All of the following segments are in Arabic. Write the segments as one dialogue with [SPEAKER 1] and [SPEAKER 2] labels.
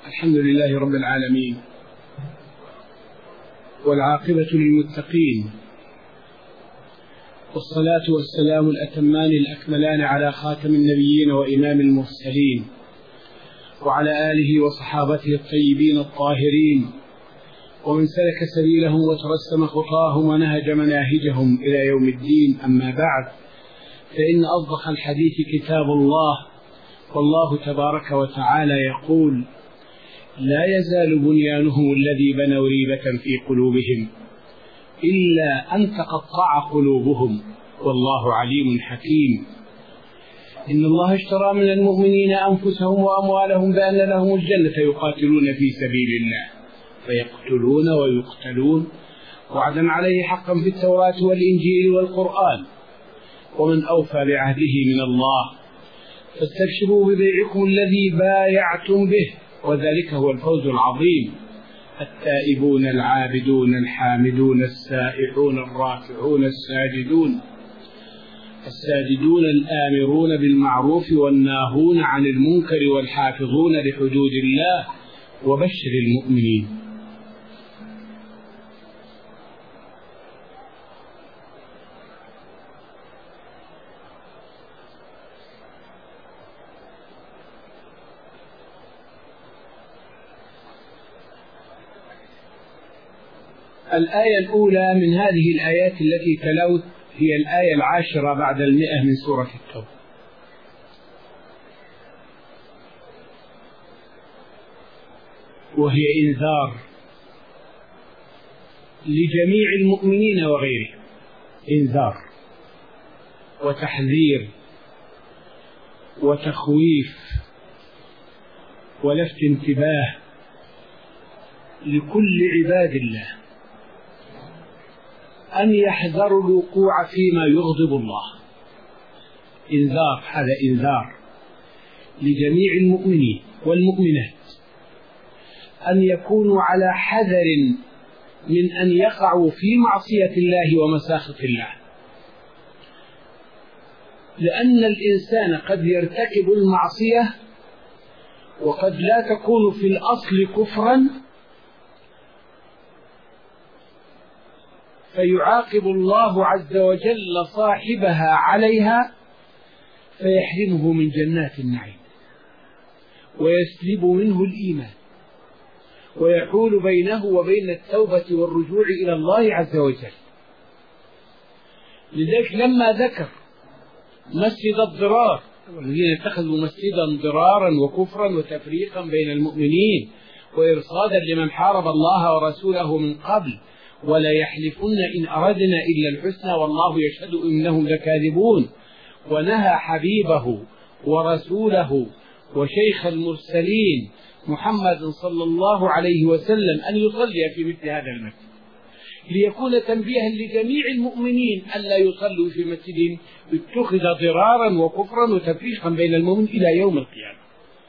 [SPEAKER 1] الحمد لله رب العالمين، والعاقبة للمتقين، والصلاة والسلام الأتمان الأكملان على خاتم النبيين وإمام المرسلين، وعلى آله وصحابته الطيبين الطاهرين، ومن سلك سبيلهم وترسم خطاهم ونهج مناهجهم إلى يوم الدين. أما بعد، فإن أصدق الحديث كتاب الله، والله تبارك وتعالى يقول: لا يزال بنيانهم الذي بنوا ريبة في قلوبهم إلا أن تقطع قلوبهم، والله عليم حكيم. إن الله اشترى من المؤمنين أنفسهم وأموالهم بأن لهم الجنة يقاتلون في سبيل الله فيقتلون ويقتلون، وعدا عليه حقا في التوراة والإنجيل والقرآن، ومن أوفى بعهده من الله، فاستبشروا ببيعكم الذي بايعتم به، وذلك هو الفوز العظيم. التائبون العابدون الحامدون السائحون الراكعون الساجدون الآمرون بالمعروف والناهون عن المنكر والحافظون لحدود الله، وبشر المؤمنين. الآية الأولى من هذه الآيات التي تلوت هي الآية 10 بعد 100 من سورة التوبة، وهي إنذار لجميع المؤمنين وغيرهم، إنذار وتحذير وتخويف ولفت انتباه لكل عباد الله أن يحذروا الوقوع فيما يغضب الله. إنذار، هذا إنذار لجميع المؤمنين والمؤمنات أن يكونوا على حذر من أن يقعوا في معصية الله ومساخط الله، لأن الإنسان قد يرتكب المعصية وقد لا تكون في الأصل كفرا، فيعاقب الله عز وجل صاحبها عليها فيحرمه من جنات النعيم ويسلب منه الإيمان ويحول بينه وبين التوبة والرجوع إلى الله عز وجل. لذلك لما ذكر مسجد الضرار والذين اتخذوا مسجدا ضرارا وكفرا وتفريقا بين المؤمنين وإرصادا لمن حارب الله ورسوله من قبل، ولا يحلفن إن أردنا إلا الحسنى والله يشهد إنهم لكاذبون، ونهى حبيبه ورسوله وشيخ المرسلين محمد صلى الله عليه وسلم أن يصلي في مثل هذا المسجد، ليكون تنبيها لجميع المؤمنين ألا يصلوا في مسجد اتخذ ضرارا وكفرا وتفريقا بين المؤمنين إلى يوم القيامة.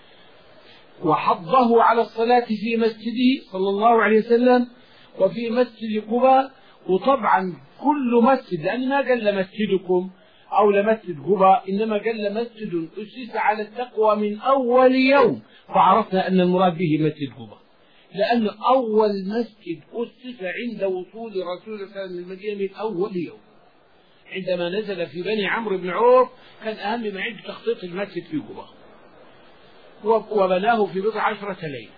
[SPEAKER 1] وحضه على الصلاة في مسجده صلى الله عليه وسلم وفي مسجد قباء، وطبعا كل مسجد، لأن ما قال مسجدكم أو لمسجد قباء، إنما قال مسجد أسس على التقوى من أول يوم، فعرفنا أن المراد به مسجد قباء، لأن أول مسجد أسس عند وصول رسول الله صلى الله عليه وسلم المدينة من أول يوم، عندما نزل في بني عمرو بن عوف كان أهم ما عنده تخطيط المسجد في قباء، وبناه في 19 ليلة.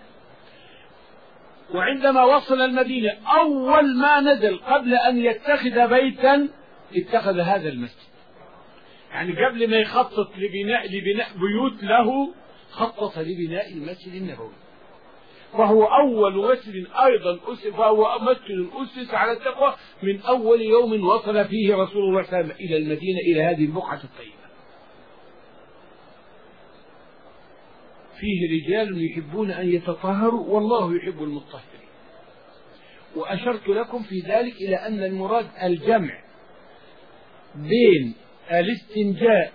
[SPEAKER 1] وعندما وصل المدينة أول ما نزل قبل أن يتخذ بيتا اتخذ هذا المسجد، يعني قبل ما يخطط لبناء بيوت له خطط لبناء المسجد النبوي، فهو أول مسجد أيضا أسس، فهو مسجد أسس على التقوى من أول يوم وصل فيه رسول الله صلى الله عليه وسلم إلى المدينة، إلى هذه البقعة الطيبة. فيه رجال يحبون أن يتطهروا والله يحب المطهرين. وأشرت لكم في ذلك إلى أن المراد الجمع بين الاستنجاء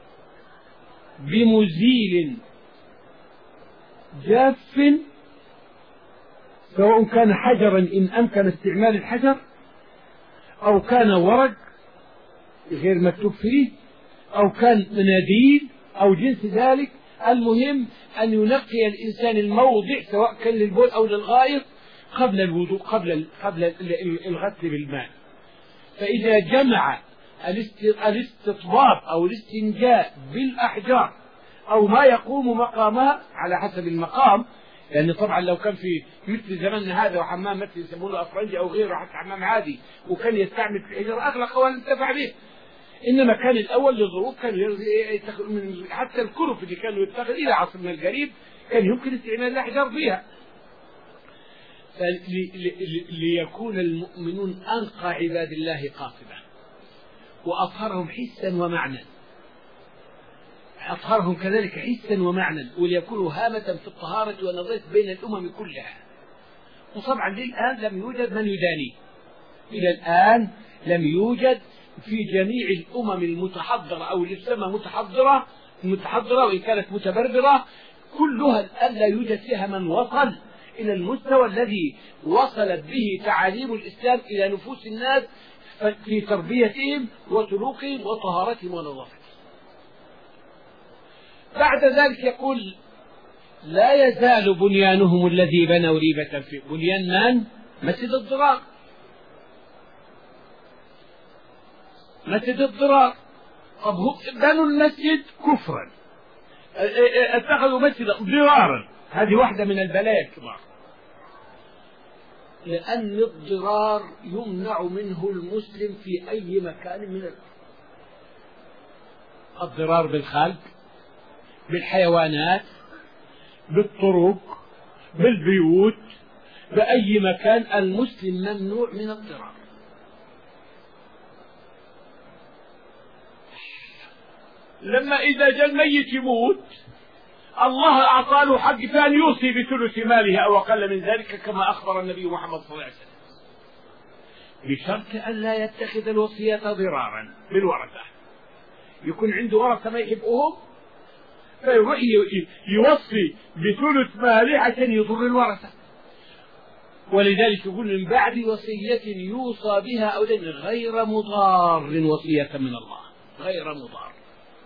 [SPEAKER 1] بمزيل جاف، سواء كان حجرا إن أمكن استعمال الحجر، أو كان ورق غير مكتوب فيه، أو كان مناديل أو جنس ذلك، المهم أن ينقي الإنسان الموضع سواء كان للبول أو للغائط قبل الوضوء، قبل الغسل بالماء. فإذا جمع الاستطباب أو الاستنجاء بالأحجار أو ما يقوم مقامها على حسب المقام، لأن يعني طبعا لو كان في مثل زماننا هذا وحمام مثل يسمونه أفرنجي أو غيره حتى حمام عادي وكان يستعمل في الحجر أغلق ولا انتفع به. إنما كان الأول للظروف كان يتخذ من حتى الكرف اللي كانوا يتخذ إلى عصرنا القريب كان يمكن استعمال الأحجار فيها. ليكون المؤمنون أنقى عباد الله قاطبة وأطهرهم حسا ومعنى، أطهرهم كذلك حسا ومعنى، وليكونوا هامة في الطهارة والنظافة بين الأمم كلها. وطبعا للآن لم يوجد من يداني، إلى الآن لم يوجد في جميع الأمم المتحضرة أو اللي تسمى متحضرة وإن كانت متبربرة كلها الآن لا يوجد فيها من وصل إلى المستوى الذي وصلت به تعاليم الإسلام إلى نفوس الناس في تربيتهم وسلوكهم وطهارتهم ونظافتهم. بعد ذلك يقول لا يزال بنيانهم الذي بنوا ريبة في بنيان من؟ مسجد الضرار. مسجد الضرار. طب بنوا المسجد كفرا، اتخذوا مسجدا ضرارا، هذه واحدة من البلايا الكبار، لأن الضرار يمنع منه المسلم في أي مكان من الأرض. الضرار بالخلق، بالحيوانات، بالطرق، بالبيوت، بأي مكان المسلم ممنوع من الضرار. لما إذا جاء الميت يموت الله أعطى له حق ثاني يوصي بثلث ماله أو أقل من ذلك كما أخبر النبي محمد صلى الله عليه وسلم، بشرط أن لا يتخذ الوصية ضرارا بالورثة. يكون عنده ورثة ما يحبهم فيروح يوصي بثلث ماله عشان يضر الورثة. ولذلك يقول من بعد وصية يوصى بها أو دين غير مضار، وصية من الله غير مضار.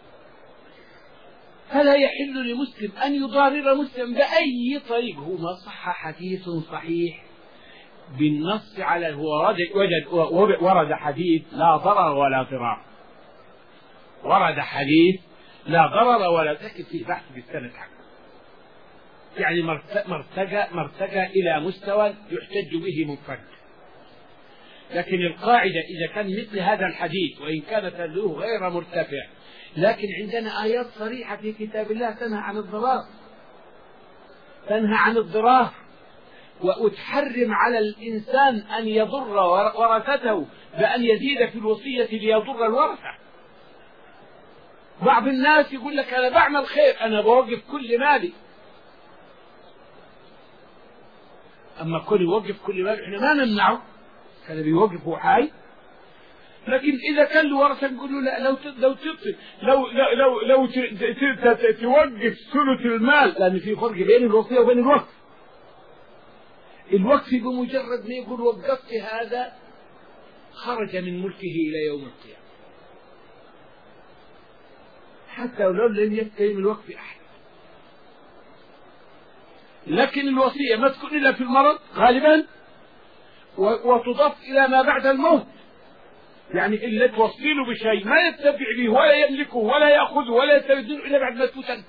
[SPEAKER 1] فلا يحل لمسلم أن يضارر مسلم بأي طريق. هو ما صح حديث صحيح بالنص على ورد حديث لا ضرر ولا ضرار، ورد حديث لا ضرر ولا تكن في بحث بالسند حقه، يعني مرتقى إلى مستوى يحتج به منفرد. لكن القاعدة إذا كان مثل هذا الحديث وإن كانت له غير مرتفع، لكن عندنا آيات صريحة في كتاب الله تنهى عن الضرار، تنهى عن الضرار وتحرم على الإنسان أن يضر ورثته بأن يزيد في الوصية ليضر الورثة. بعض الناس يقول لك أنا بعمل خير، أنا بوقف كل مالي، أما كل يوقف كل مالي إحنا ما نمنعه، كان بيوقف هو حي. لكن إذا كان له ورثة نقول له لا، لو توقف ثلث المال، لأن في فرق بين الوصية وبين الوقف. الوقف بمجرد ما يقول وقفت هذا خرج من ملكه إلى يوم القيامة، حتى لو لم يستلم الوقف أحد. لكن الوصية ما تكون إلا في المرض غالبا، وتضاف إلى ما بعد الموت، يعني إلا توصيله بشيء ما يتبع به ولا يملكه ولا يأخذه ولا يستبدله إلا بعد ما تموت أنت.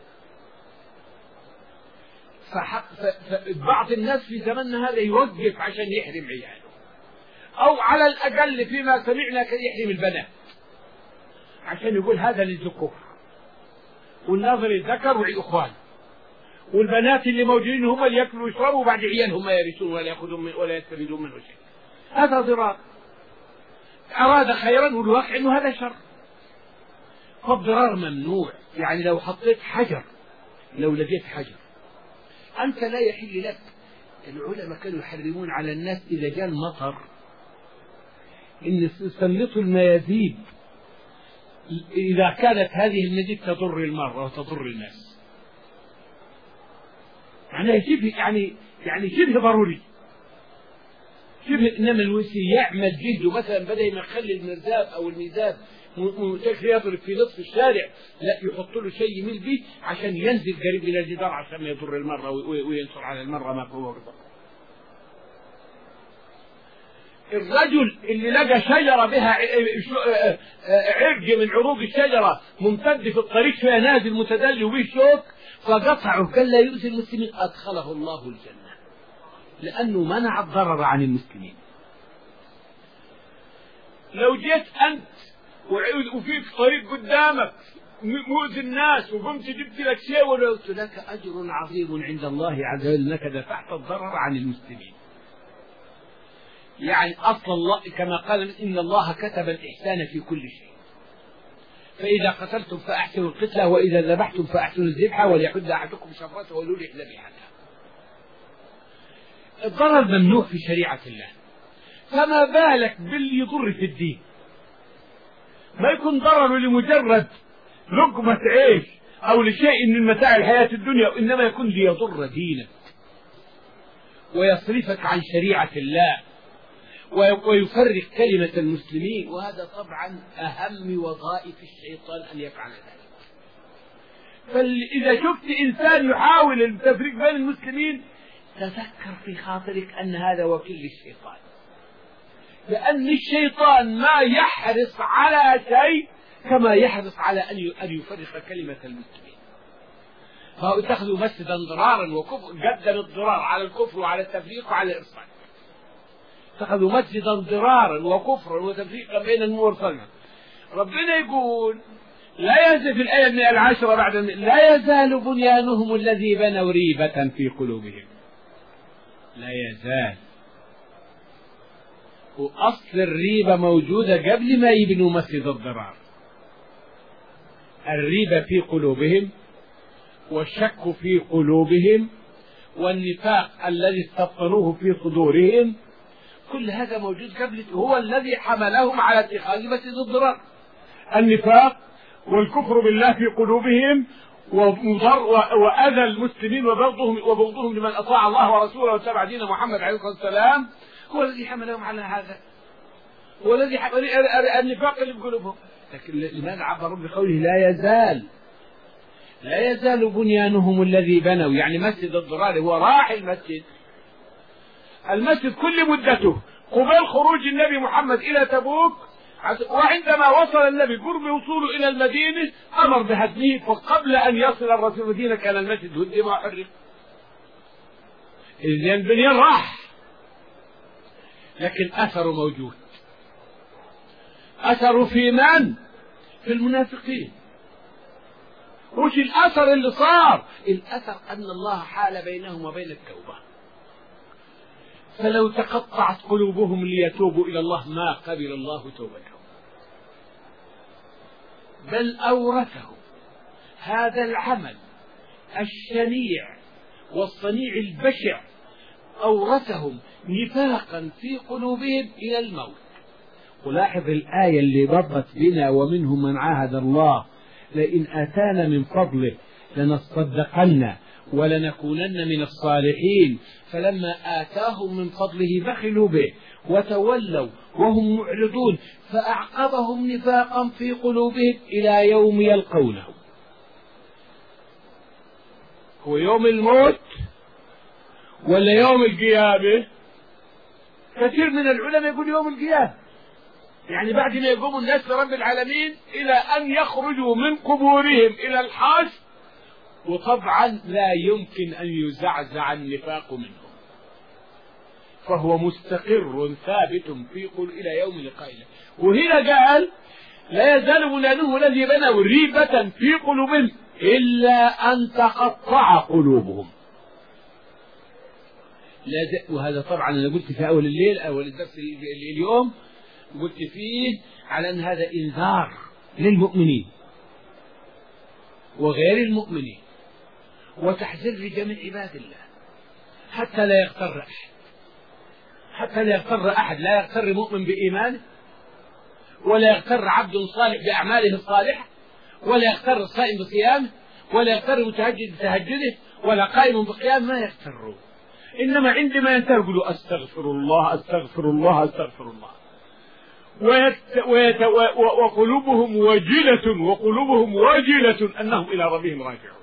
[SPEAKER 1] فبعض الناس في زمننا هذا يوقف عشان يحرم عياله، أو على الأقل فيما سمعنا كان يحرم البنات عشان يقول هذا للذكور، والناظر الذكر والإخوان، والبنات اللي موجودين هم اللي يأكلوا ويشربوا وبعد عيالهم ما يرثون ولا يأخذون ولا يستفيدون منه شيء. هذا ضرار. أراد خيرا والواقع أنه هذا شر. فالضرار ممنوع. يعني لو حطيت حجر، لو لقيت حجر أنت لا يحل لك. العلماء كانوا يحرمون على الناس إذا جاء المطر إن يسلطوا الميازيب إذا كانت هذه الميازيب تضر المرأة وتضر الناس. يعني شبه ضروري. شبه إنما الوسي يعمل جهده مثلا بدل ما يخلي المرزاب أو الميزاب متكر يضرب في نصف الشارع، لا يحط له شيء يميل به عشان ينزل قريب إلى الجدار عشان ما يضر المرأة وينصر على المرأة ما هو رضا. الرجل اللي لقى شجرة بها عرج من عروق الشجرة ممتد في الطريق فيها نازل متدلي وبه شوك فقطعه كان لا يؤذي المسلمين أدخله الله الجنة لأنه منع الضرر عن المسلمين. لو جيت أنت وفيك طريق قدامك مؤذي الناس وقمت جبت لك شيء ولو لك أجر عظيم عند الله عز وجل أنك دفعت الضرر عن المسلمين. يعني أصل الله كما قال إن الله كتب الإحسان في كل شيء، فإذا قتلتم فأحسنوا القتلة وإذا ذبحتم فأحسنوا الذبحة وليحد أحدكم شفرته وليرح ذبيحته. الضرر ممنوع في شريعة الله، فما بالك باللي يضر في الدين؟ ما يكون ضرر لمجرد لقمة عيش أو لشيء من متاع الحياة الدنيا، وإنما يكون ليضر دينك ويصرفك عن شريعة الله ويفرق كلمة المسلمين، وهذا طبعا أهم وظائف الشيطان أن يفعل ذلك. فإذا شفت إنسان يحاول التفريق بين المسلمين تذكر في خاطرك أن هذا وكيل الشيطان، لأن الشيطان ما يحرص على شيء كما يحرص على أن يفرق كلمة المسلمين. فهو اتخذوا مسجدا ضرارا وكفر، قدم الضرار على الكفر وعلى التفريق وعلى الإرصاد. اتخذوا مسجدا ضرارا وكفرا وتفريقا بين المرسلين. ربنا يقول لا يزال في الآية 110 بعد لا يزال بنيانهم الذي بنوا ريبة في قلوبهم. لا يزال، وأصل الريبة موجودة قبل ما يبنوا مسجد الضرار. الريبة في قلوبهم والشك في قلوبهم والنفاق الذي استبطنوه في صدورهم، كل هذا موجود قبل، هو الذي حملهم على اتخاذ مسجد الضرار. النفاق والكفر بالله في قلوبهم وأذى المسلمين وبغضهم لمن أطاع الله ورسوله واتبع دين محمد عليه الصلاة والسلام هو الذي حملهم على هذا، هو الذي حمل النفاق اللي في قلوبهم. لكن لماذا عبر بقوله لا يزال؟ لا يزال بنيانهم الذي بنوا، يعني مسجد الضرار هو راح المسجد كل مدته قبل خروج النبي محمد إلى تبوك، وعندما وصل النبي قرب وصوله إلى المدينة أمر بهدمه، فقبل أن يصل الرسول المدينة كان المسجد هدم وحرق. إذن البنيان راح، لكن أثره موجود. أثره في من؟ في المنافقين. وش الأثر اللي صار؟ الأثر أن الله حال بينهم وبين التوبة، فلو تقطعت قلوبهم ليتوبوا إلى الله ما قبل الله توبتهم، بل أورثهم هذا العمل الشنيع والصنيع البشع، أورثهم نفاقا في قلوبهم إلى الموت. ولاحظ الآية اللي ضبط بنا ومنهم من عاهد الله لئن آتانا من فضله لنصدقن ولنكونن من الصالحين، فلما آتاهم من فضله بخلوا به وتولوا وهم معرضون فأعقبهم نفاقا في قلوبهم إلى يوم يلقونه. هو يوم الموت ولا يوم القيامة؟ كثير من العلماء يقول يوم القيامة، يعني بعد ما يقوم الناس لرب العالمين إلى أن يخرجوا من قبورهم إلى الحشر، وطبعا لا يمكن أن يزعزع النفاق منهم، فهو مستقر ثابت في قل إلى يوم لقائله. وهنا قال لا يزال بنيانهم الذي بنوا ريبة في قلوبهم إلا أن تقطع قلوبهم. وهذا طبعا أنا قلت في أول الليل أول الدرس اليوم قلت فيه على أن هذا إنذار للمؤمنين وغير المؤمنين وتحذير لجميع عباد الله حتى لا يغتر أحد، حتى لا يغتر أحد، لا يغتر مؤمن بإيمانه ولا يغتر عبد صالح بأعماله الصالحة ولا يغتر الصائم بصيامه ولا يغتر متهجد بتهجده ولا قائم بقيام، ما يغترون. إنما عندما ينتهي يقولوا أستغفر الله أستغفر الله أستغفر الله، وقلوبهم وجلة أنهم إلى ربهم راجعون.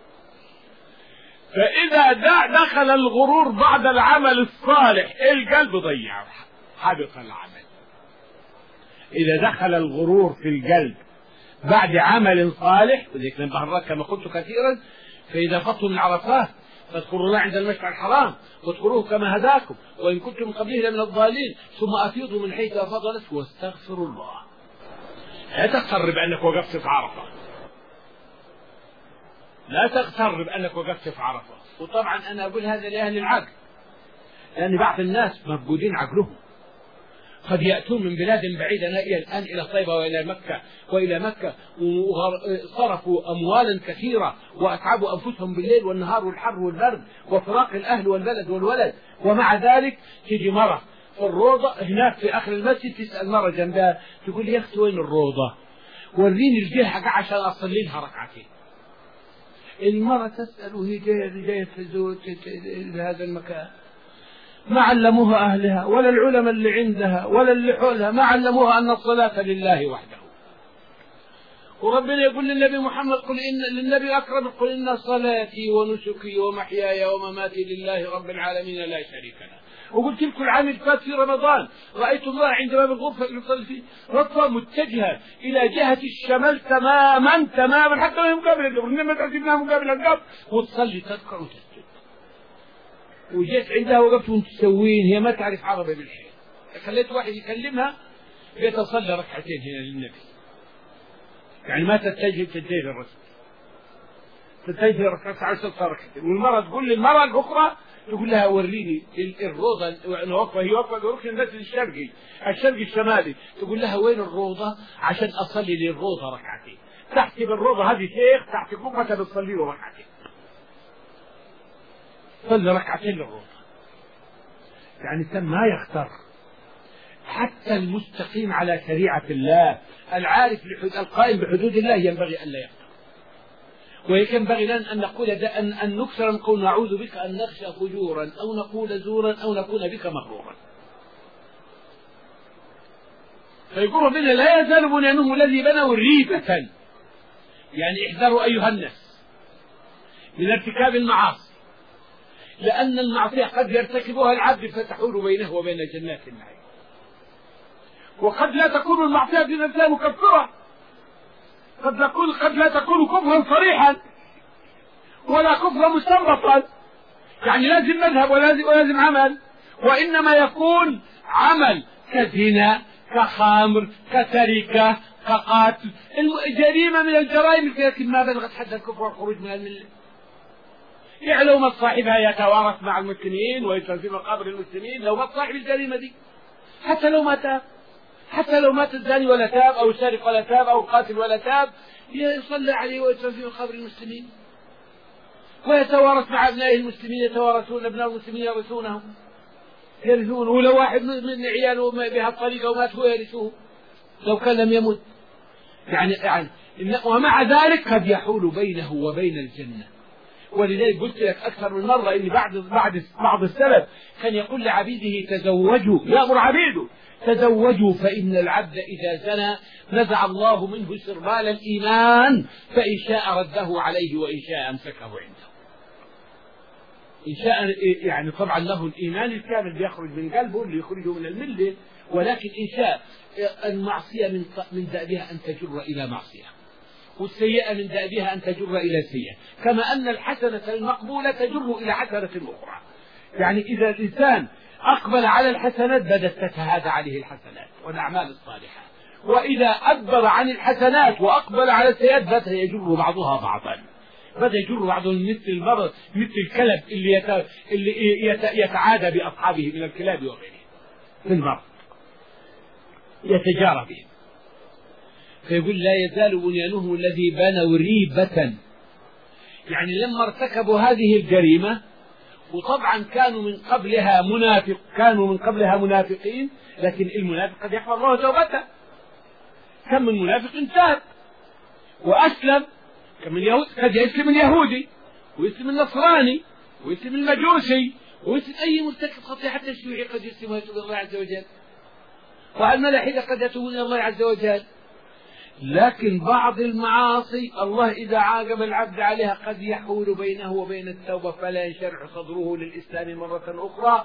[SPEAKER 1] فإذا دخل الغرور بعد العمل الصالح القلب ضيع، حبط العمل. إذا دخل الغرور في القلب بعد عمل صالح، وذلك نبهرك كما قلت كثيرا، فإذا فضتم من عرفات فاذكروا الله عند المشعر الحرام واذكروه كما هداكم وإن كنتم من قبله لمن الضالين ثم أفيضوا من حيث أفاض الناس واستغفروا الله. لا تغتر بأنك وقفت في عرفة، لا تغتر بأنك وقفت في عرفة. وطبعا أنا أقول هذا لأهل العقل، لأن بعض الناس مفقودين عقلهم، قد يأتون من بلاد بعيدة الآن إلى طيبة وإلى مكة وصرفوا أموالا كثيرة وأتعبوا أنفسهم بالليل والنهار والحر والبرد وفراق الأهل والبلد والولد، ومع ذلك تيجي مرة في الروضة هناك في آخر المسجد تسأل مرة جنبها تقول يا أختي وين الروضة؟ وريني الجهة عشان أصلي لها ركعتين. المرة تسأل وهي جاية في هذا المكان، ما علموها أهلها ولا العلماء اللي عندها ولا اللي حولها، ما علموها أن الصلاة لله وحده. وربنا يقول للنبي محمد قل إن للنبي أكرم قل إن صلاتي ونسكي ومحياي ومماتي لله رب العالمين لا شريك له. وقلت لكم العام اللي فات في رمضان رأيت الله عند باب الغرفة يصلي فيه رطة متجهة إلى جهة الشمال تماما حتى لا مقابل القبر، إنما تعزمنا مقابل القبر وتصلي تذكر وتسجد. وجيت عندها وقفت وانت تسوين، هي ما تعرف عربي بالحين، خليت واحد يكلمها بيتصلى ركعتين هنا للنبي، يعني ما تتجه للرسول، تتجه ركعتين 10 ركعتين. والمرة تقول للمرة الأخرى تقول لها وريني الروضة، وأنا واقفة هي واقفة بركن المسجد الشرقي الشمالي، تقول لها وين الروضة عشان أصلي للروضة ركعتين. تحت بالروضة هذه شيخ تحت قبة بتصلي له ركعتين، صلي ركعتين للروضة. يعني تم ما يختار حتى المستقيم على شريعة الله العارف القائم بحدود الله ينبغي أن لا يختار. وينبغي لنا أن نقول أن نكثر نقول نعوذ بك أن نخشى فجورا أو نقول زورا أو نكون بك مغرورا. فيقول ربنا لا يزال بنيانهم الذي بنوا ريبة، يعني احذروا أيها الناس من ارتكاب المعاصي، لأن المعصية قد يرتكبها العبد فتحول بينه وبين جنات النعيم، وقد لا تكون المعصية في نفسها مكفرة، قد لا تكون كفرا صريحا ولا كفرا مستنبطا، يعني لازم مذهب ولازم عمل، وإنما يكون عمل كزنا كخمر كسرقة كقتل، جريمة من الجرائم لكن ما بلغت حد الكفر والخروج من الملة. يعني لو مات صاحبها يتوارث مع المسلمين ويدفن في مقابر المسلمين، لو مات صاحب الجريمة دي حتى لو مات الزاني ولا تاب أو السارق ولا تاب أو القاتل ولا تاب يصلى عليه ويدفن في مقابر المسلمين، ويتوارث مع أبناء المسلمين، يتوارثون أبناء المسلمين يرثونه، ولو واحد من عياله بهالطريقة ومات هو يرثه لو كان لم يمت. يعني ومع ذلك قد يحول بينه وبين الجنة. ولذلك قلت لك أكثر من مرة إن بعض السلف كان يقول لعبيده تزوجوا، يأمر عبيده تزوجوا فإن العبد إذا زنى نزع الله منه سربال الإيمان، فإن شاء رده عليه وإن شاء أمسكه عنده. إن شاء يعني طبعا له الإيمان الكامل بيخرج من قلبه اللي يخرجه من الملة، ولكن إن شاء المعصية من دأبها أن تجر إلى معصية، والسيئة من دأبها أن تجر إلى سيئة، كما أن الحسنة المقبولة تجر إلى حسنة أخرى. يعني إذا الإنسان أقبل على الحسنات بدأت تتهادى عليه الحسنات والأعمال الصالحة، وإذا أدبر عن الحسنات وأقبل على السيئات بدأ يجر بعضها بعضا، بدأ يجر بعضهم مثل المرض مثل الكلب اللي يتعادى بأصحابه من الكلاب وغيره في المرض يتجارى بهم. فيقول لا يزال بنيانهم الذي بنوا ريبة، يعني لما ارتكبوا هذه الجريمة، وطبعا كانوا من قبلها منافقين، لكن المنافق قد يحفظ الله توبته. كم من منافق تاب وأسلم، كم من يهود قد يسلم اليهودي ويسلم النصراني ويسلم المجوسي ومثل أي مرتكب خطيئة حتى الشيوعي قد يسلم ويتوب إلى الله عز وجل، والملاحدة قد يتوبون إلى الله عز وجل. لكن بعض المعاصي الله إذا عاقب العبد عليها قد يحول بينه وبين التوبة، فلا ينشرح صدره للإسلام مرة أخرى،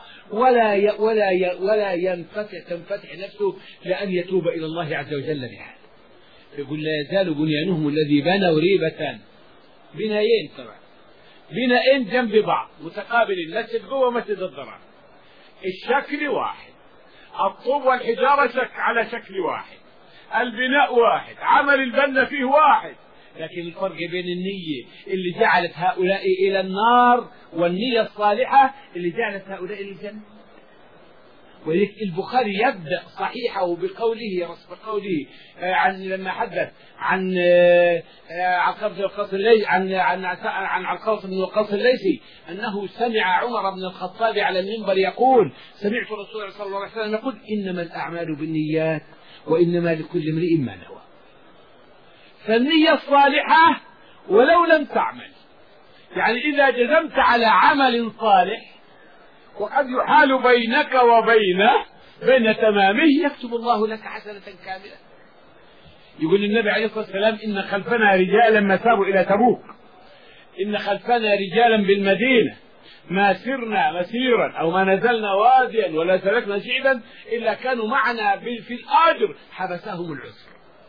[SPEAKER 1] ولا تنفتح نفسه لأن يتوب إلى الله عز وجل بهذا. يقول لا يزال بنيانهم الذي بنوا ريبة، بنايين طبعا، بنايين جنب بعض متقابلين، مسجد جوه مسجد الضرر، الشكل واحد، الطوب والحجارة على شكل واحد، البناء واحد، عمل البنا فيه واحد، لكن الفرق بين النية اللي جعلت هؤلاء إلى النار والنية الصالحة اللي جعلت هؤلاء إلى الجنة. ولذلك البخاري يبدأ صحيحه بقوله عن لما حدث عن علقمة بن وقاص الليثي عن علقمة بن وقاص الليثي أنه سمع عمر بن الخطاب على المنبر يقول: سمعت رسول الله صلى الله عليه وسلم يقول: إنما الأعمال بالنيات وإنما لكل امرئ ما نوى. فالنية الصالحة ولو لم تعمل، يعني إذا جزمت على عمل صالح وقد يحال بينك وبينه بين تمامه، يكتب الله لك حسنة كاملة. يقول النبي عليه الصلاة والسلام: إن خلفنا رجالا ما ساروا إلى تبوك، إن خلفنا رجالا بالمدينة ما سرنا مسيرا أو ما نزلنا واديا ولا سلكنا شعبا إلا كانوا معنا في الآجر حبسهم العسر.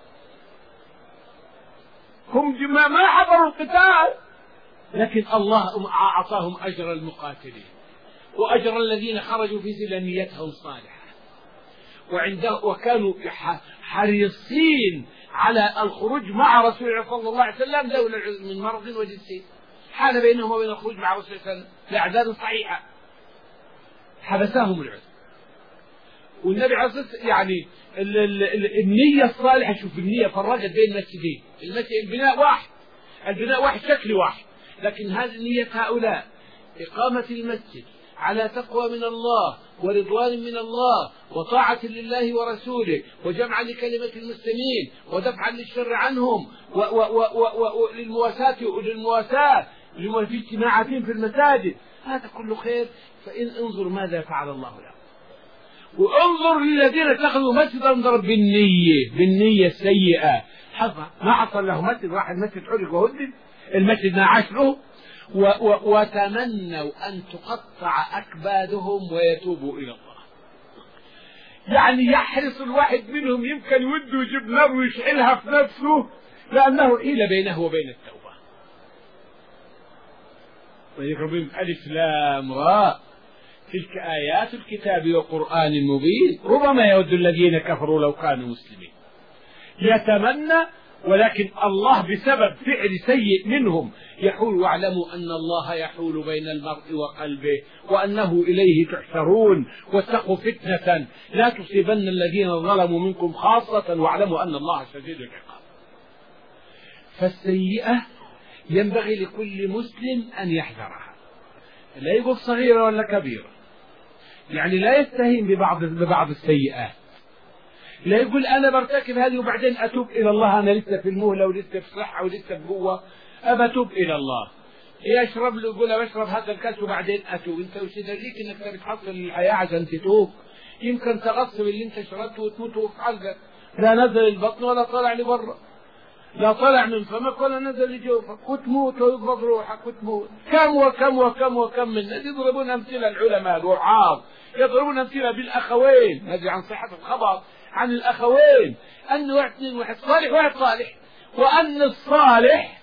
[SPEAKER 1] هم ما حضروا القتال، لكن الله أعطاهم أجر المقاتلين وأجر الذين خرجوا في سبيل نيتهم صالحة، وكانوا حريصين على الخروج مع رسول الله صلى الله عليه وسلم لولا العذر من مرض وجنسي حال بينهم وبين الخروج مع رسول الله صلى الله عليه وسلم لأعداد صحيحة، حبسهم العذر. والنبي عليه الصلاة والسلام يعني النية الصالحة، شوف النية فرقت بين المسجدين، البناء واحد شكل واحد، لكن هذه نية هؤلاء إقامة المسجد على تقوى من الله ورضوان من الله وطاعة لله ورسوله وجمعا لكلمة المسلمين ودفعا للشر عنهم وللمواساة في اجتماعات في المساجد، هذا كله خير. فإن انظر ماذا فعل الله له، وانظر للذين اتخذوا مسجدا ضرب بالنية السيئة، ما حصل له مسجد واحد، مسجد حرق وهدد، المسجد ناعش له، وتمنوا أن تقطع أكبادهم ويتوبوا إلى الله. يعني يحرص الواحد منهم يمكن يوده يجيب نار ويشعلها في نفسه لأنه حيل بينه وبين التوبة. ويقربون ألف لام راء تلك آيات الكتاب وقرآن مبين ربما يود الذين كفروا لو كانوا مسلمين. يتمنى، ولكن الله بسبب فعل سيء منهم يحول، واعلموا أن الله يحول بين المرء وقلبه وأنه إليه تحشرون، واتقوا فتنة لا تصيبن الذين ظلموا منكم خاصة واعلموا أن الله شديد العقاب. فالسيئة ينبغي لكل مسلم أن يحذرها، لا يقول صغيرة ولا كبيرة، يعني لا يستهين ببعض السيئات، لا يقول أنا برتكب هذه وبعدين أتوب إلى الله، أنا لسه في المهلة ولسه في صحة ولسه في قوة أتوب إلى الله. يشرب له يقول بشرب هذا الكاس وبعدين أتوب. أنت وش يدريك أنك بتحصل الحياة عشان تتوب؟ يمكن تغصب اللي أنت شربته وتموت في قلبك، لا نزل البطن ولا طلع لبره، لا طلع من فمك ولا نزل لجوفك، وتموت ويقبض روحك وتموت. كم وكم وكم وكم من الناس يضربون أمثلة العلماء الوعاظ، يضربون أمثلة بالأخوين، هذه عن صحة الخبر عن الأخوين، أن واحد صالح واحد صالح، وأن الصالح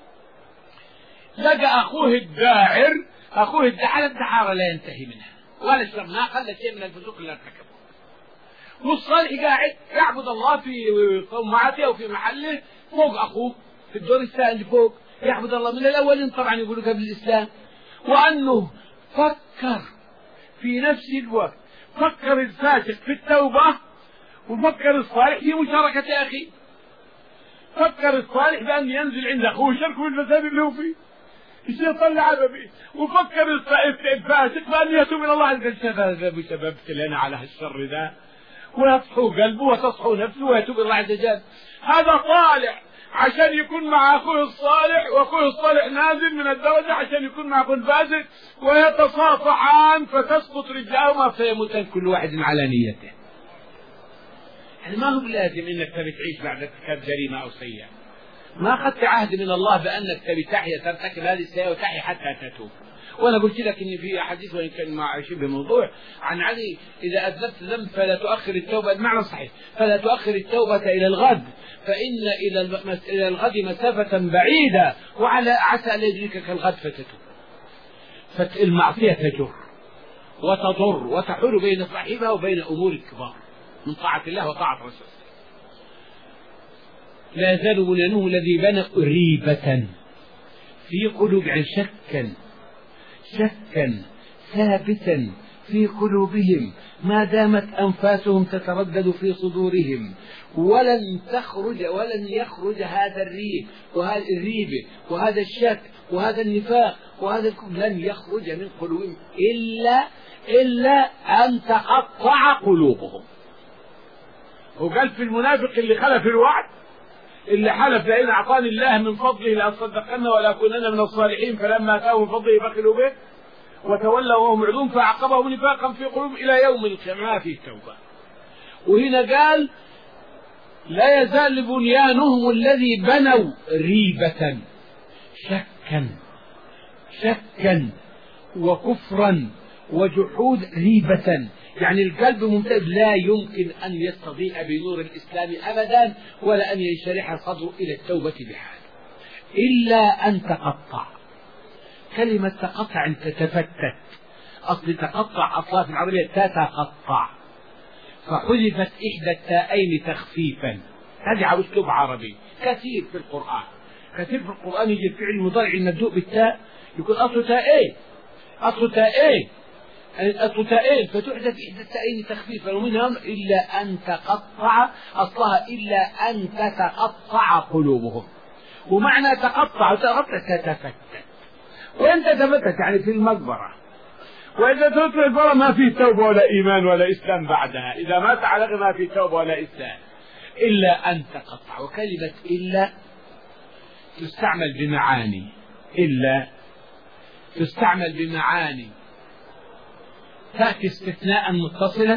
[SPEAKER 1] لقى أخوه الداعر الدعارة لا ينتهي منها ولا شربناه قل شيء من الفسوق اللي ارتكبه، والصالح قاعد يعبد الله في قوماته أو في محله فوق أخوه في الدور الثاني فوق، يعبد الله من الأولين طبعا يقولوا قبل الإسلام. وأنه فكر في نفس الوقت، فكر الفاسق في التوبة وفكر الصالح في مشاركة أخيه. فكر الصالح بأن ينزل عند أخوه يشاركه بالفساد اللي هو فيه، يصير يطلع به، وفكر الفاسق بأن يتوب إلى الله عز وجل. سببت لنا على هالشر ذا، ويصحو قلبه وتصحو نفسه ويتوب إلى الله عز وجل. هذا طالع عشان يكون مع أخوه الصالح، وأخوه الصالح نازل من الدرجة عشان يكون مع أخوه الفاسد، ويتصافحان فتسقط رجلهما فيموتان كل واحد على نيته. يعني ما هو بلازم انك تبي تعيش بعد ارتكاب جريمه او سيئه. ما اخذت عهد من الله بانك تبي تحيا ترتكب هذه السيئه وتحيا حتى تتوب. وانا قلت لك ان في احاديث وان كان مع شبه موضوع عن علي اذا اذنبت ذنب فلا تؤخر التوبه، المعنى صحيح، فلا تؤخر التوبه الى الغد فان الى الغد مسافه بعيده وعلى عسى ان يدركك الغد فتتوب. فالمعصيه تجر وتضر وتحول بين صاحبها وبين امور الكبار من طاعة الله وطاعة رسوله. لا يزال بنيانهم الذي بنى ريبة في قلوب، يعني شكا ثابتا في قلوبهم ما دامت أنفاسهم تتردد في صدورهم، ولن يخرج هذا الريب وهذه الريبة وهذا الشك وهذا النفاق وهذا الكفر، لن يخرج من قلوبهم إلا أن تقطع قلوبهم. وقال في المنافق اللي خلف الوعد، اللي حلف لئن أعطاني الله من فضله لأصدقن ولأكونن من الصالحين فلما آتاهم من فضله بخلوا به وتولوا وهم معرضون فأعقبهم نفاقا في قلوبهم إلى يوم القيامة في التوبة. وهنا قال لا يزال بنيانهم الذي بنوا ريبة، شكا وكفرا وجحود، ريبة يعني القلب ممتد لا يمكن أن يستضيء بنور الإسلام أبدا ولا أن ينشرح صدره إلى التوبة بحال إلا أن تقطع. كلمة تقطع أن تتفتت، أصل تقطع أصلا في العربية تتقطع، فحذفت إحدى التاءين تخفيفا. هذه أسلوب عربي كثير في القرآن، يجي الفعل المضارع المبدوء بالتاء يكون أصله تاءين فتحدث إحدى التاءين تخفيفا، ومنهم إلا أن تقطع، أصلها إلا أن تتقطع قلوبهم. ومعنى تقطع تتفتت، وإن تتفتت يعني في المقبرة، وإذا تتفتت المقبرة ما في توبة ولا إيمان ولا إسلام بعدها، إذا مات على ما في توبة ولا إسلام إلا أن تقطع. وكلمة إلا تستعمل بمعاني تأتي استثناء متصلا،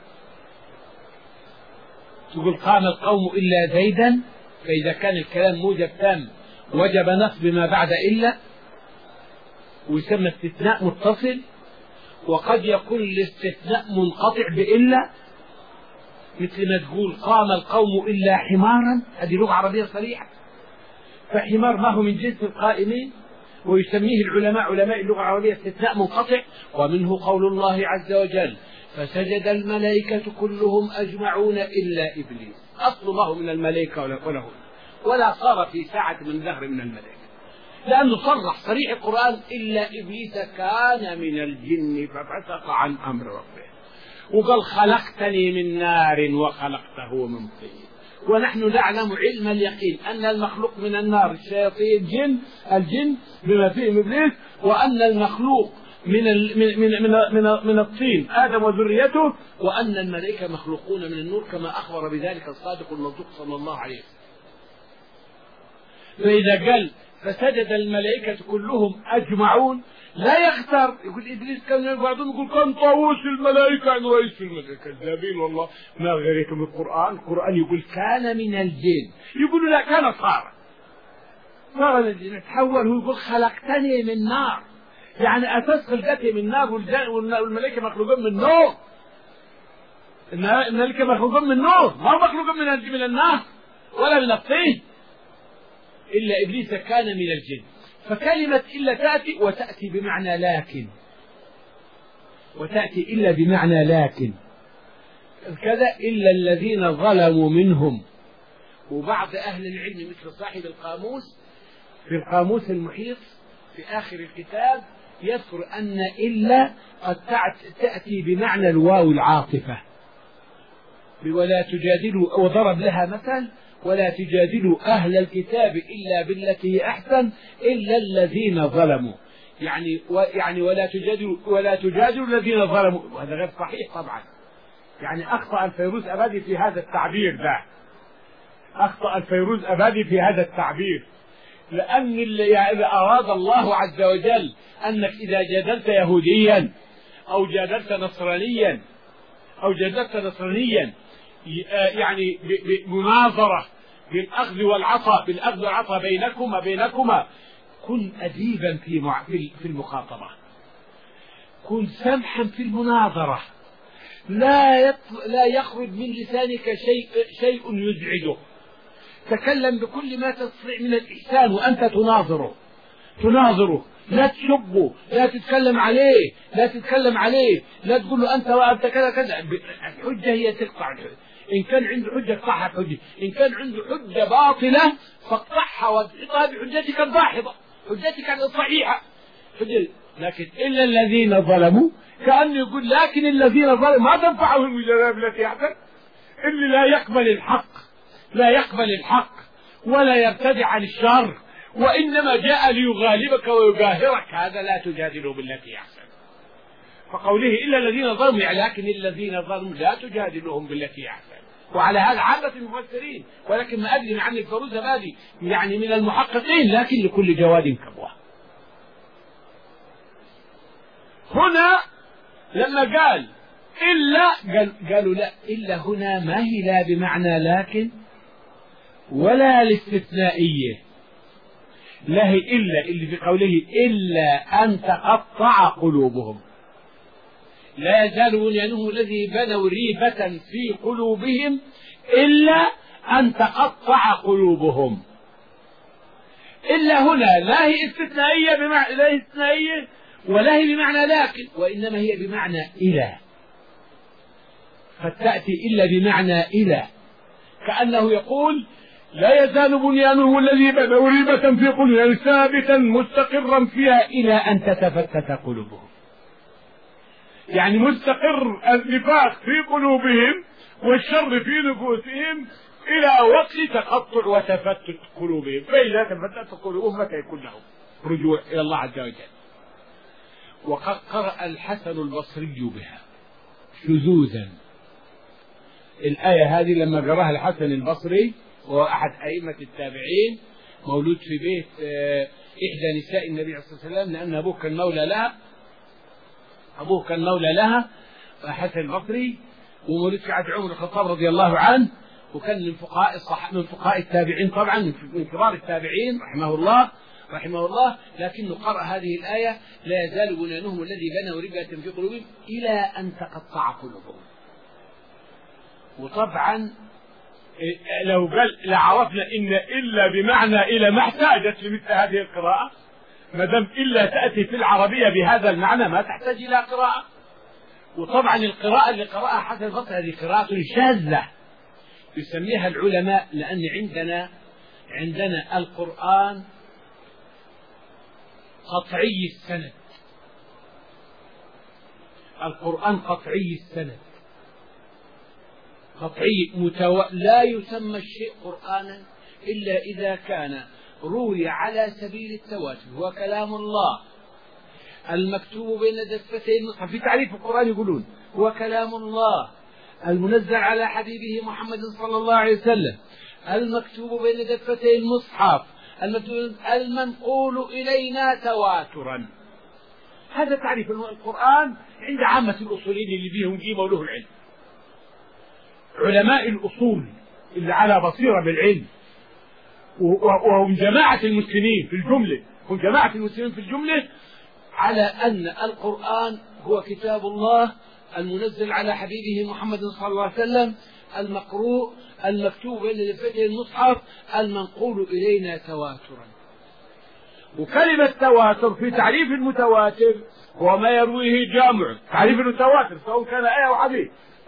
[SPEAKER 1] تقول قام القوم إلا زيدا، فإذا كان الكلام موجب تام وجب نصب ما بعد إلا، ويسمى استثناء متصل. وقد يكون الاستثناء منقطع بإلا، مثل ما تقول قام القوم إلا حمارا، هذه لغة عربية صريحة، فحمار ما هو من جنس القائمين، ويسميه العلماء علماء اللغة العربية استثناء منقطع. ومنه قول الله عز وجل فسجد الملائكة كلهم أجمعون إلا إبليس، أصل الله من الملائكة ولا صار في ساعة من دهر من الملائكة، لأنه صريح القرآن إلا إبليس كان من الجن ففسق عن أمر ربه، وقال خلقتني من نار وخلقته من طين. ونحن نعلم علم اليقين أن المخلوق من النار الشياطين الجن بما فيهم إبليس، وأن المخلوق من الطين آدم وذريته، وأن الملائكة مخلوقون من النور كما أخبر بذلك الصادق المصدوق صلى الله عليه وسلم. فإذا قال فسجد الملائكة كلهم أجمعون لا يختار، يقول إبليس كان بعضهم يقول كان طاووس الملائكة عن رئيس الملائكة، كذابين والله ما غيركم القرآن يقول كان من الجن، يقولوا لا كان صار من الجن، تحول، هو يقول خلقتني من نار، يعني أساس خلقتي من نار، والملائكة مخلوقون من نور، الملائكة مخلوقون من نور، ما مخلوقون من النار ولا من الطين، إلا إبليس كان من الجن. فكلمة إلا تأتي وتأتي بمعنى لكن، وتأتي إلا بمعنى لكن كذا إلا الذين ظلموا منهم. وبعض أهل العلم مثل صاحب القاموس في القاموس المحيط في آخر الكتاب يذكر أن إلا قد تأتي بمعنى الواو العاطفة، ولا تجادلوا، وضرب لها مثل ولا تجادلوا أهل الكتاب إلا بالتي هي أحسن إلا الذين ظلموا، يعني ولا تجادلوا الذين ظلموا، وهذا غير صحيح طبعا، يعني أخطأ الفيروز أبادي في هذا التعبير ده، أخطأ الفيروز أبادي في هذا التعبير، لأن إذا أراد الله عز وجل أنك إذا جادلت يهوديا أو جادلت نصرانيا يعني بمناظرة بالأخذ والعطاء بينكما كن أديبا في المخاطبة، كن سمحا في المناظرة، لا يخرج من لسانك شيء يزعجه، تكلم بكل ما تستطيع من الإحسان وأنت تناظره، لا تشبه، لا تتكلم عليه، لا تقول له أنت كذا. الحجة هي تقطع الحجة، إن كان عنده حجة اقطعها بحجة، إن كان عنده حجة باطلة فاقطعها واضغطها بحجتك الداحضة، حجتك الصحيحة. لكن إلا الذين ظلموا، كأنه يقول لكن الذين ظلموا ما تنفعهم المجادلة التي يحدث، اللي لا يقبل الحق ولا يرتدع عن الشر، وإنما جاء ليغالبك ويقاهرك، هذا لا تجادله بالتي أحسن. فقوله إلا الذين ظلموا يعني لكن الذين ظلموا لا تجادلهم بالتي أحسن. وعلى هذا عامة المفسرين، ولكن ما أدري عن الفيروز هذه يعني من المحققين، لكن لكل جواد كبوة. هنا لما قال قالوا لا، إلا هنا ما هي لا بمعنى لكن ولا الاستثنائية، لا هي إلا اللي في قوله إلا أن تقطع قلوبهم، لا يزال بنيانهم الذي بنوا ريبة في قلوبهم إلا أن تقطع قلوبهم. إلا هنا لا هي استثنائية ولا هي بمعنى لكن، وإنما هي بمعنى إلى، قد تأتي إلا بمعنى إلى، كأنه يقول لا يزال بنيانهم الذي بنوا ريبة في قلوبهم ثابتا مستقرا فيها إلى أن تتفتت قلوبهم، يعني مستقر النفاق في قلوبهم والشر في نفوسهم إلى وقت تقطع وتفتت قلوبهم، فإذا تفتت قلوبهم متى يكون لهم رجوع إلى الله عز وجل. وقد قرأ الحسن البصري بها شذوذا، الآية هذه لما قرأها الحسن البصري وهو أحد أئمة التابعين، مولود في بيت إحدى نساء النبي صلى الله عليه وسلم، لأن أبوه كان مولى لها حسن البصري، ومولود في عهد عمر الخطاب رضي الله عنه، وكان من فقهاء التابعين طبعا، من كبار التابعين رحمه الله، لكنه قرأ هذه الآية لا يزال بنيانهم الذي بنوا ريبة في قلوبهم إلى أن تقطع قلوبهم. وطبعا لو قال لعرفنا إن إلا بمعنى إلى ما احتاجت لمثل هذه القراءة، ما دام إلا تأتي في العربية بهذا المعنى ما تحتاج إلى قراءة. وطبعا القراءة اللي قرأها حسن البصري هذه قراءة شاذة يسميها العلماء، لأن عندنا القرآن قطعي السند، القرآن قطعي السند، لا يسمى الشيء قرآنا إلا إذا كان روي على سبيل التواتر، هو كلام الله المكتوب بين دفتي المصحف. في تعريف القرآن يقولون هو كلام الله المنزل على حبيبه محمد صلى الله عليه وسلم، المكتوب بين دفتي المصحف، المنقول إلينا تواترا. هذا تعريف القرآن عند عامة الأصوليين اللي بيهم قيمة وله العلم، علماء الأصول اللي على بصيرة بالعلم، وهم جماعة المسلمين في الجملة، على أن القرآن هو كتاب الله المنزل على حبيبه محمد صلى الله عليه وسلم، المقروء المكتوب بين دفتي المصحف، المنقول إلينا تواترا. وكلمة تواتر في تعريف المتواتر هو ما يرويه جامع، تعريف المتواتر سواء كان آية أو حديث،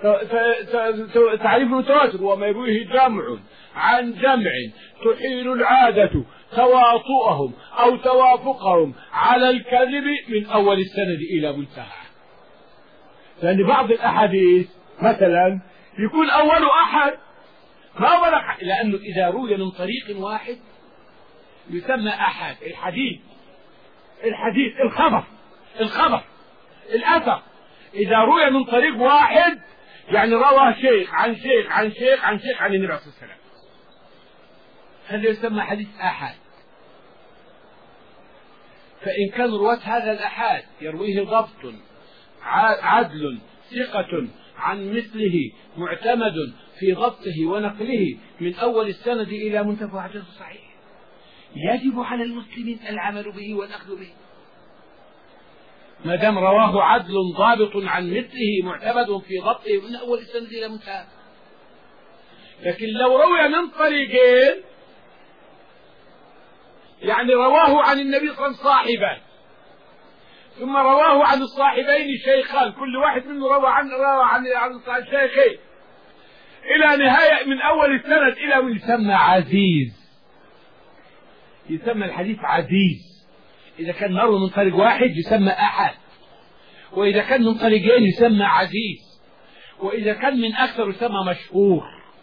[SPEAKER 1] تعريف المتواتر هو ما يرويه جامع عن جمع تحيل العادة تواطؤهم أو توافقهم على الكذب من أول السند إلى منتهى. لأن بعض الأحاديث مثلا يكون أول أحد ما بلغ، لأنه إذا روي من طريق واحد يسمى أحد. الحديث الخبر الأثر إذا روي من طريق واحد يعني روى شيخ عن شيخ عن شيخ عن شيخ عن النبي صلى الله عليه وسلم. هذا يسمى حديث آحاد. فإن كان رواة هذا الآحاد يرويه ضبط عدل ثقة عن مثله معتمد في ضبطه ونقله من أول السند إلى منتهى حديث صحيح، يجب على المسلمين العمل به والأخذ به ما دام رواه عدل ضابط عن مثله معتمد في ضبطه من أول السند إلى منتهى. لكن لو روي من طريقين، يعني رواه عن النبي صلى الله عليه وسلم صاحبان، ثم رواه عن الصاحبين شيخان، كل واحد منه روى عن شيخين إلى نهاية من أول السند إلى من يسمى عزيز، يسمى الحديث عزيز. إذا كان مروي من طريق واحد يسمى أحد، وإذا كان من طريقين يسمى عزيز، وإذا كان من أكثر يسمى مشهور،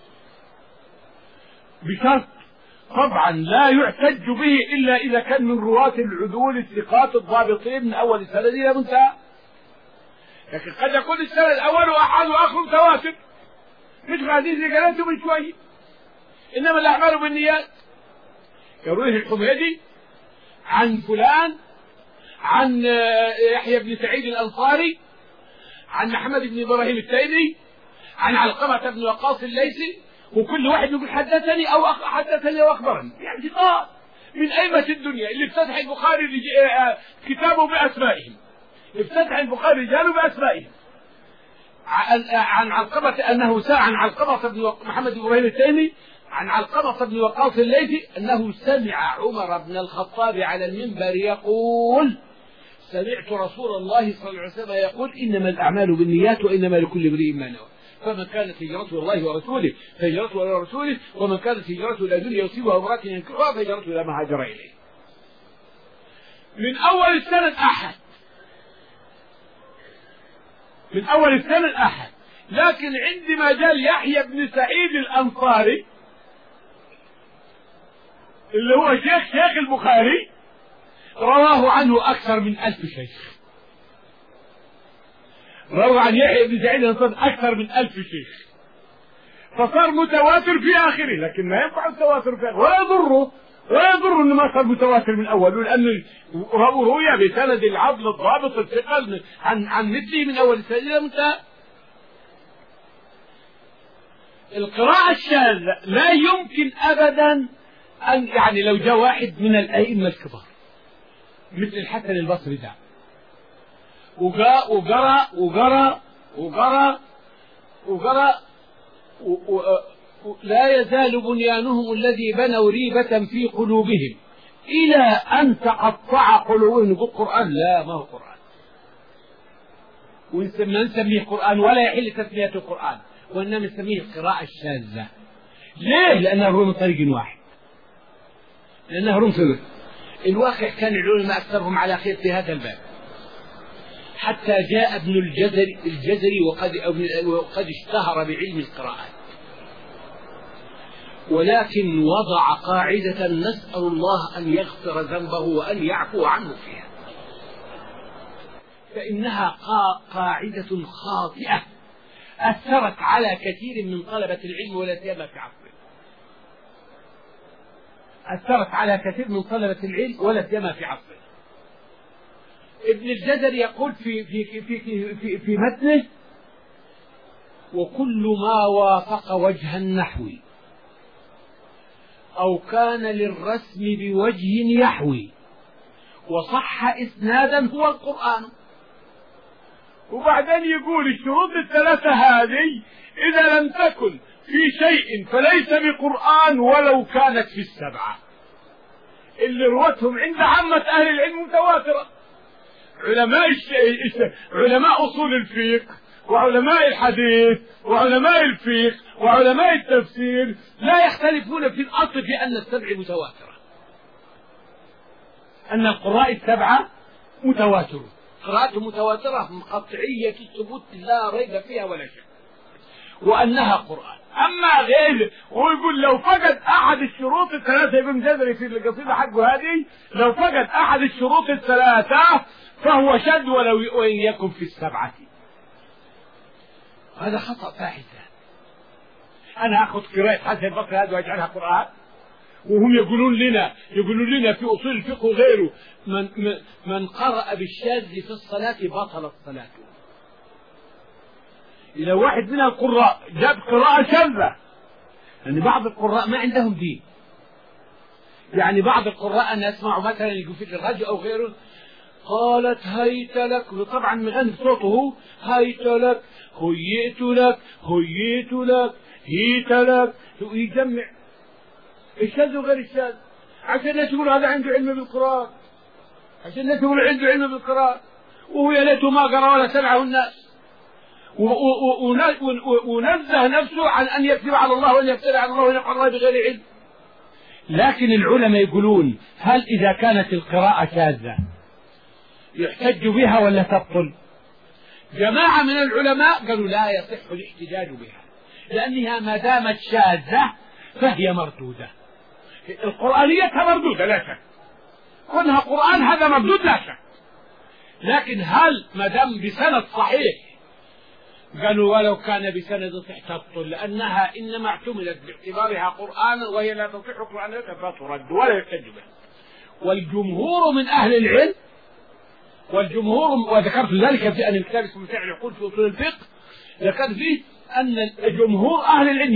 [SPEAKER 1] بشرط طبعا لا يحتج به إلا إذا كان من رواة العدول الثقات الضابطين من أول السند إلى منتهى. لكن قد يكون السند الأول أحد وآخر متواتر، مثل حديث اللي قالته من شوي إنما الأعمال بالنيات، يرويه الحميدي عن فلان عن يحيى بن سعيد الأنصاري عن محمد بن إبراهيم التيمي عن علقمة بن وقاص الليثي، وكل واحد يقول حدثني أو حدثني وأخبرني، يعني ثقات من أئمة الدنيا اللي افتتح البخاري كتابه بأسمائهم، افتتح البخاري رجاله بأسمائهم. عن علقمة أنه سأل عن علقمة بن محمد بن إبراهيم التيمي عن علقمة بن وقاص الليثي أنه سمع عمر بن الخطاب على المنبر يقول: سمعت رسول الله صلى الله عليه وسلم يقول: إنما الأعمال بالنيات وإنما لكل امرئ ما نوى، فمن كانت هجرته الله ورسوله فهجرته إلى رسوله، ومن كانت هجرته إلى دنيا يصيبها امرأة ينكحها فهجرته إلى ما هاجر إليه. من أول السند أحد، من أول السند أحد. لكن عندما جاء يحيى بن سعيد الأنصاري اللي هو شيخ البخاري، رواه عنه أكثر من 1000 شيخ، روى عن يحيى بن سعيد الأنصاري أكثر من 1000 شيخ، فصار متواتر في آخره. لكن ما ينفع التواتر في آخره، ولا يضر إنه ما صار متواتر من أول، لأنه روي بسند العدل الضابط الثقل عن مثله من أول السند إلى منتهى. القراءة الشاذة لا يمكن أبدا أن، يعني لو جاء واحد من الأئمة الكبار مثل الحسن البصري ده وقرأ لا يزال بنيانهم الذي بنوا ريبة في قلوبهم إلى أن تقطع قلوبهم. يقول قرآن؟ لا، ما هو قرآن، ونسميه قرآن ولا يحل تسميته قرآن، وإنما نسميه القراءة الشاذة. ليه؟ لأنه هو من طريق واحد، لأنه رمز. الواقع كان العلماء أكثرهم على خير في هذا الباب، حتى جاء ابن الجزري وقد اشتهر بعلم القراءات، ولكن وضع قاعدة نسأل الله أن يغفر ذنبه وأن يعفو عنه فيها، فإنها قاعدة خاطئة أثرت على كثير من طلبة العلم ولا سيما في عصره، أثرت على كثير من طلبة العلم ولا سيما في عصره. ابن الجزري يقول في متنه: وكل ما وافق وجه النحو أو كان للرسم بوجه يحوي وصح إسنادا هو القرآن. وبعدين يقول الشروط الثلاثة هذه إذا لم تكن في شيء فليس بقرآن ولو كانت في السبعة اللي روتهم عند عامة أهل العلم متواترة. علماء أصول الفقه وعلماء الحديث وعلماء الفقه وعلماء التفسير لا يختلفون في الأصل في أن السبع متواترة، أن القراء السبعة متواترة، قراءة متواترة قطعية الثبوت لا ريب فيها ولا شك، وأنها قرآن. أما غير ويقول لو فقد أحد الشروط الثلاثة، ابن جزري في القصيدة حقه هذه لو فقد أحد الشروط الثلاثة فهو شد ولو إن يكن في السبعة. هذا خطأ فاحش. أنا أخذ قراءة حسن البصري هذا وأجعلها قرآن، وهم يقولون لنا في أصول الفقه وغيره من قرأ بالشاذ في الصلاة بطلت صلاته. إذا واحد من القراء جاب قراءة شاذة، يعني بعض القراء ما عندهم دين، يعني بعض القراء أنا أسمع مثلا يقول في الراديو أو غيره قالت هيت لك، طبعا مغني صوته هيت لك هيئت لك هيئت لك هيت لك، ويجمع الشاذ وغير الشاذ عشان الناس يقول هذا عنده علم بالقرآن، عشان الناس يقول عنده علم بالقرآن، وهو يا ليته ما قرأ ولا سمعه الناس، ونزه نفسه عن أن يكذب على الله وأن يفتري على الله وأن يقول الله بغير علم. لكن العلماء يقولون هل إذا كانت القراءة شاذة يحتج بها ولا تبطل؟ جماعة من العلماء قالوا لا يصح الاحتجاج بها، لأنها ما دامت شاذة فهي مردودة. القرآنيتها مردودة لا شك، كونها قرآن هذا مردود لا شك، لكن هل ما دام بسند صحيح؟ قالوا ولو كان بسند صحيح تبطل، لأنها إنما اعتمدت باعتبارها قرآن وهي لا تصح قرآنيتها فترد ولا يحتج بها. والجمهور من أهل العلم، والجمهور وذكرت ذلك في أن الكتاب اسمه متاع العقول في أصول الفقه، ذكرت فيه أن جمهور أهل العلم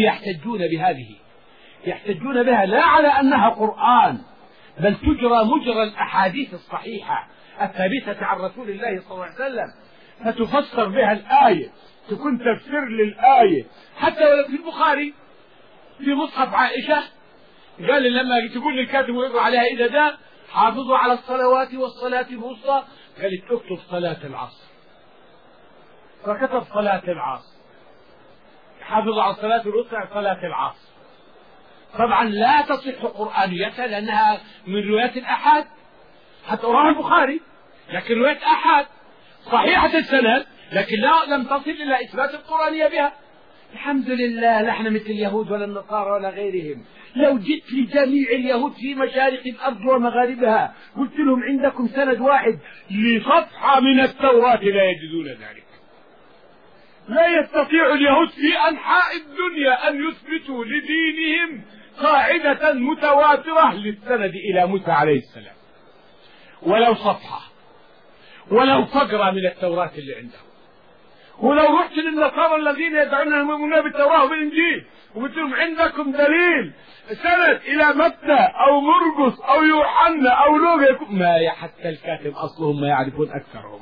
[SPEAKER 1] يحتجون بها لا على أنها قرآن، بل تجرى مجرى الأحاديث الصحيحة الثابتة عن رسول الله صلى الله عليه وسلم، فتفسر بها الآية، تكون تفسير للآية. حتى ولو في البخاري في مصحف عائشة قال لما تقول للكاتب ويقرأ عليها إذا ده حافظوا على الصلوات والصلاة الوسطى، قال اكتب صلاة العصر، فكتب صلاة العصر، حافظوا على الصلاة الوسطى صلاة العصر. طبعا لا تصح قرآنيتها لأنها من روايات الأحاد، حتى رواه البخاري، لكن رواية أحاد صحيحة السند، لكن لم تصل إلى إثبات القرآنية بها. الحمد لله لا احنا مثل اليهود ولا النصارى ولا غيرهم. لو جئت لجميع اليهود في مشارق الأرض ومغاربها قلت لهم عندكم سند واحد لصفحة من التوراة لا يجدون ذلك. لا يستطيع اليهود في أنحاء الدنيا أن يثبتوا لدينهم قاعدة متواترة للسند إلى موسى عليه السلام، ولو صفحة ولو فقرة من التوراة اللي عندهم. ولو رحت للنصارى الذين يدعون انهم يؤمنون بالتوراة وبالإنجيل وقلت لهم عندكم دليل سند إلى متى أو مرقس أو يوحنا أو لوقا، ما حتى الكاتب أصلهم ما يعرفون أكثرهم.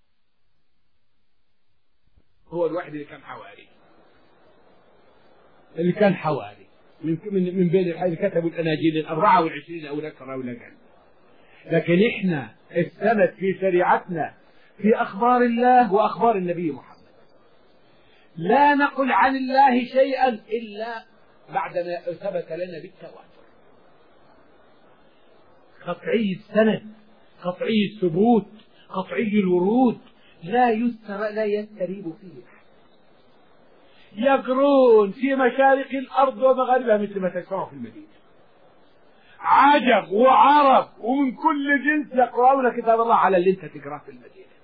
[SPEAKER 1] هو الواحد اللي كان حواري من بين الحين كتبوا الأناجيل 24 أو أكثر أو أقل. لكن إحنا السند في شريعتنا في أخبار الله وأخبار النبي محمد، لا نقل عن الله شيئا إلا بعدما ثبت لنا بالتواتر، قطعي السند، قطعي الثبوت، قطعي الورود، لا يستريب فيه أحد. يقرون في مشارق الأرض ومغاربها مثل ما تسمعوا في المدينة، عجب وعرب ومن كل جنس يقرؤون كتاب الله على اللي انت تقرأه في المدينة.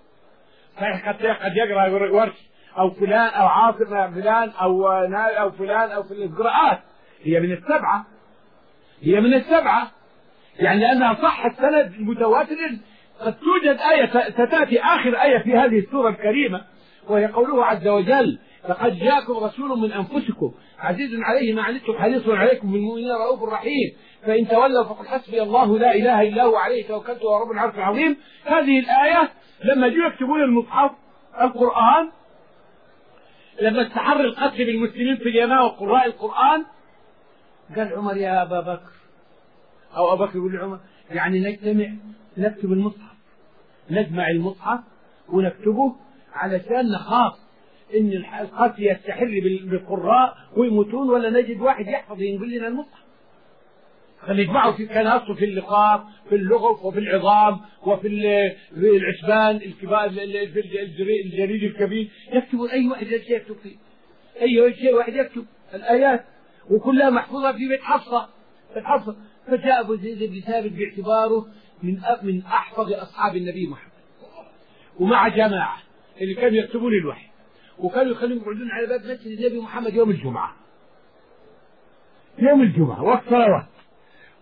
[SPEAKER 1] قد يقرأ ورش أو فلان أو عاصم فلان أو فلان أو في القراءات هي من السبعة، يعني لأنها صح السند المتواتر. قد توجد آية ستأتي آخر آية في هذه السورة الكريمة وهي قوله عز وجل لقد جاءكم رسول من أنفسكم عزيز عليه ما عنتم حريص عليكم بالمؤمنين رؤوف رحيم فإن تولوا فقل حسبي الله لا إله إلا هو عليه توكلت وهو رب العرش العظيم. هذه الآية لما جاءوا يكتبون المصحف القرآن، لما استحر القتل بالمسلمين في اليمن وقراء القرآن، قال عمر يا أبا بكر، أو أبا بكر يقول لعمر يعني نكتب المصحف، نجمع المصحف ونكتبه علشان نخاف إن القتل يستحر بالقراء ويموتون ولا نجد واحد يحفظ ينقل لنا المصحف. فنجمعه كان أصله في اللقاط في اللغف وفي العظام وفي العشبان الكبار في الجريد الكبير، يكتب أي واحد يكتب فيه أي شيء واحد يكتب الآيات وكلها محفوظة في بيت حفصة. فجاء أبو زيد بن ثابت باعتباره من أحفظ أصحاب النبي محمد، ومع جماعة اللي كانوا يكتبون الوحي وكانوا يخلون يقعدون على باب مسجد النبي محمد يوم الجمعة وقت صلوات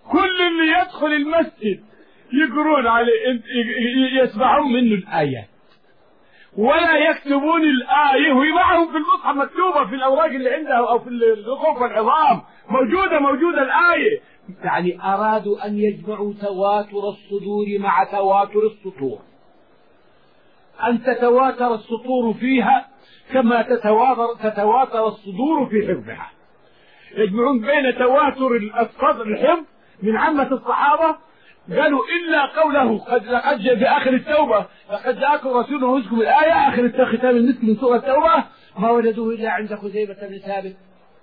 [SPEAKER 1] كل اللي يدخل المسجد يقرون عليه، يسمعون منه الآية ولا يكتبون الآية، وهي معهم في المصحف مكتوبة في الأوراق اللي عنده أو في الرقوق العظام موجودة الآية. يعني أرادوا أن يجمعوا تواتر الصدور مع تواتر السطور، أن تتواتر السطور فيها كما تتواتر الصدور في حفظها. يجمعون بين تواتر الصدر الحفظ من عامة الصحابة، قالوا إلا قوله لقد جاء في آخر التوبة لقد جاءكم رسول ويذكر الآية آخر ختام المسك من سورة التوبة ما وجدوه إلا عند خزيمة بن ثابت.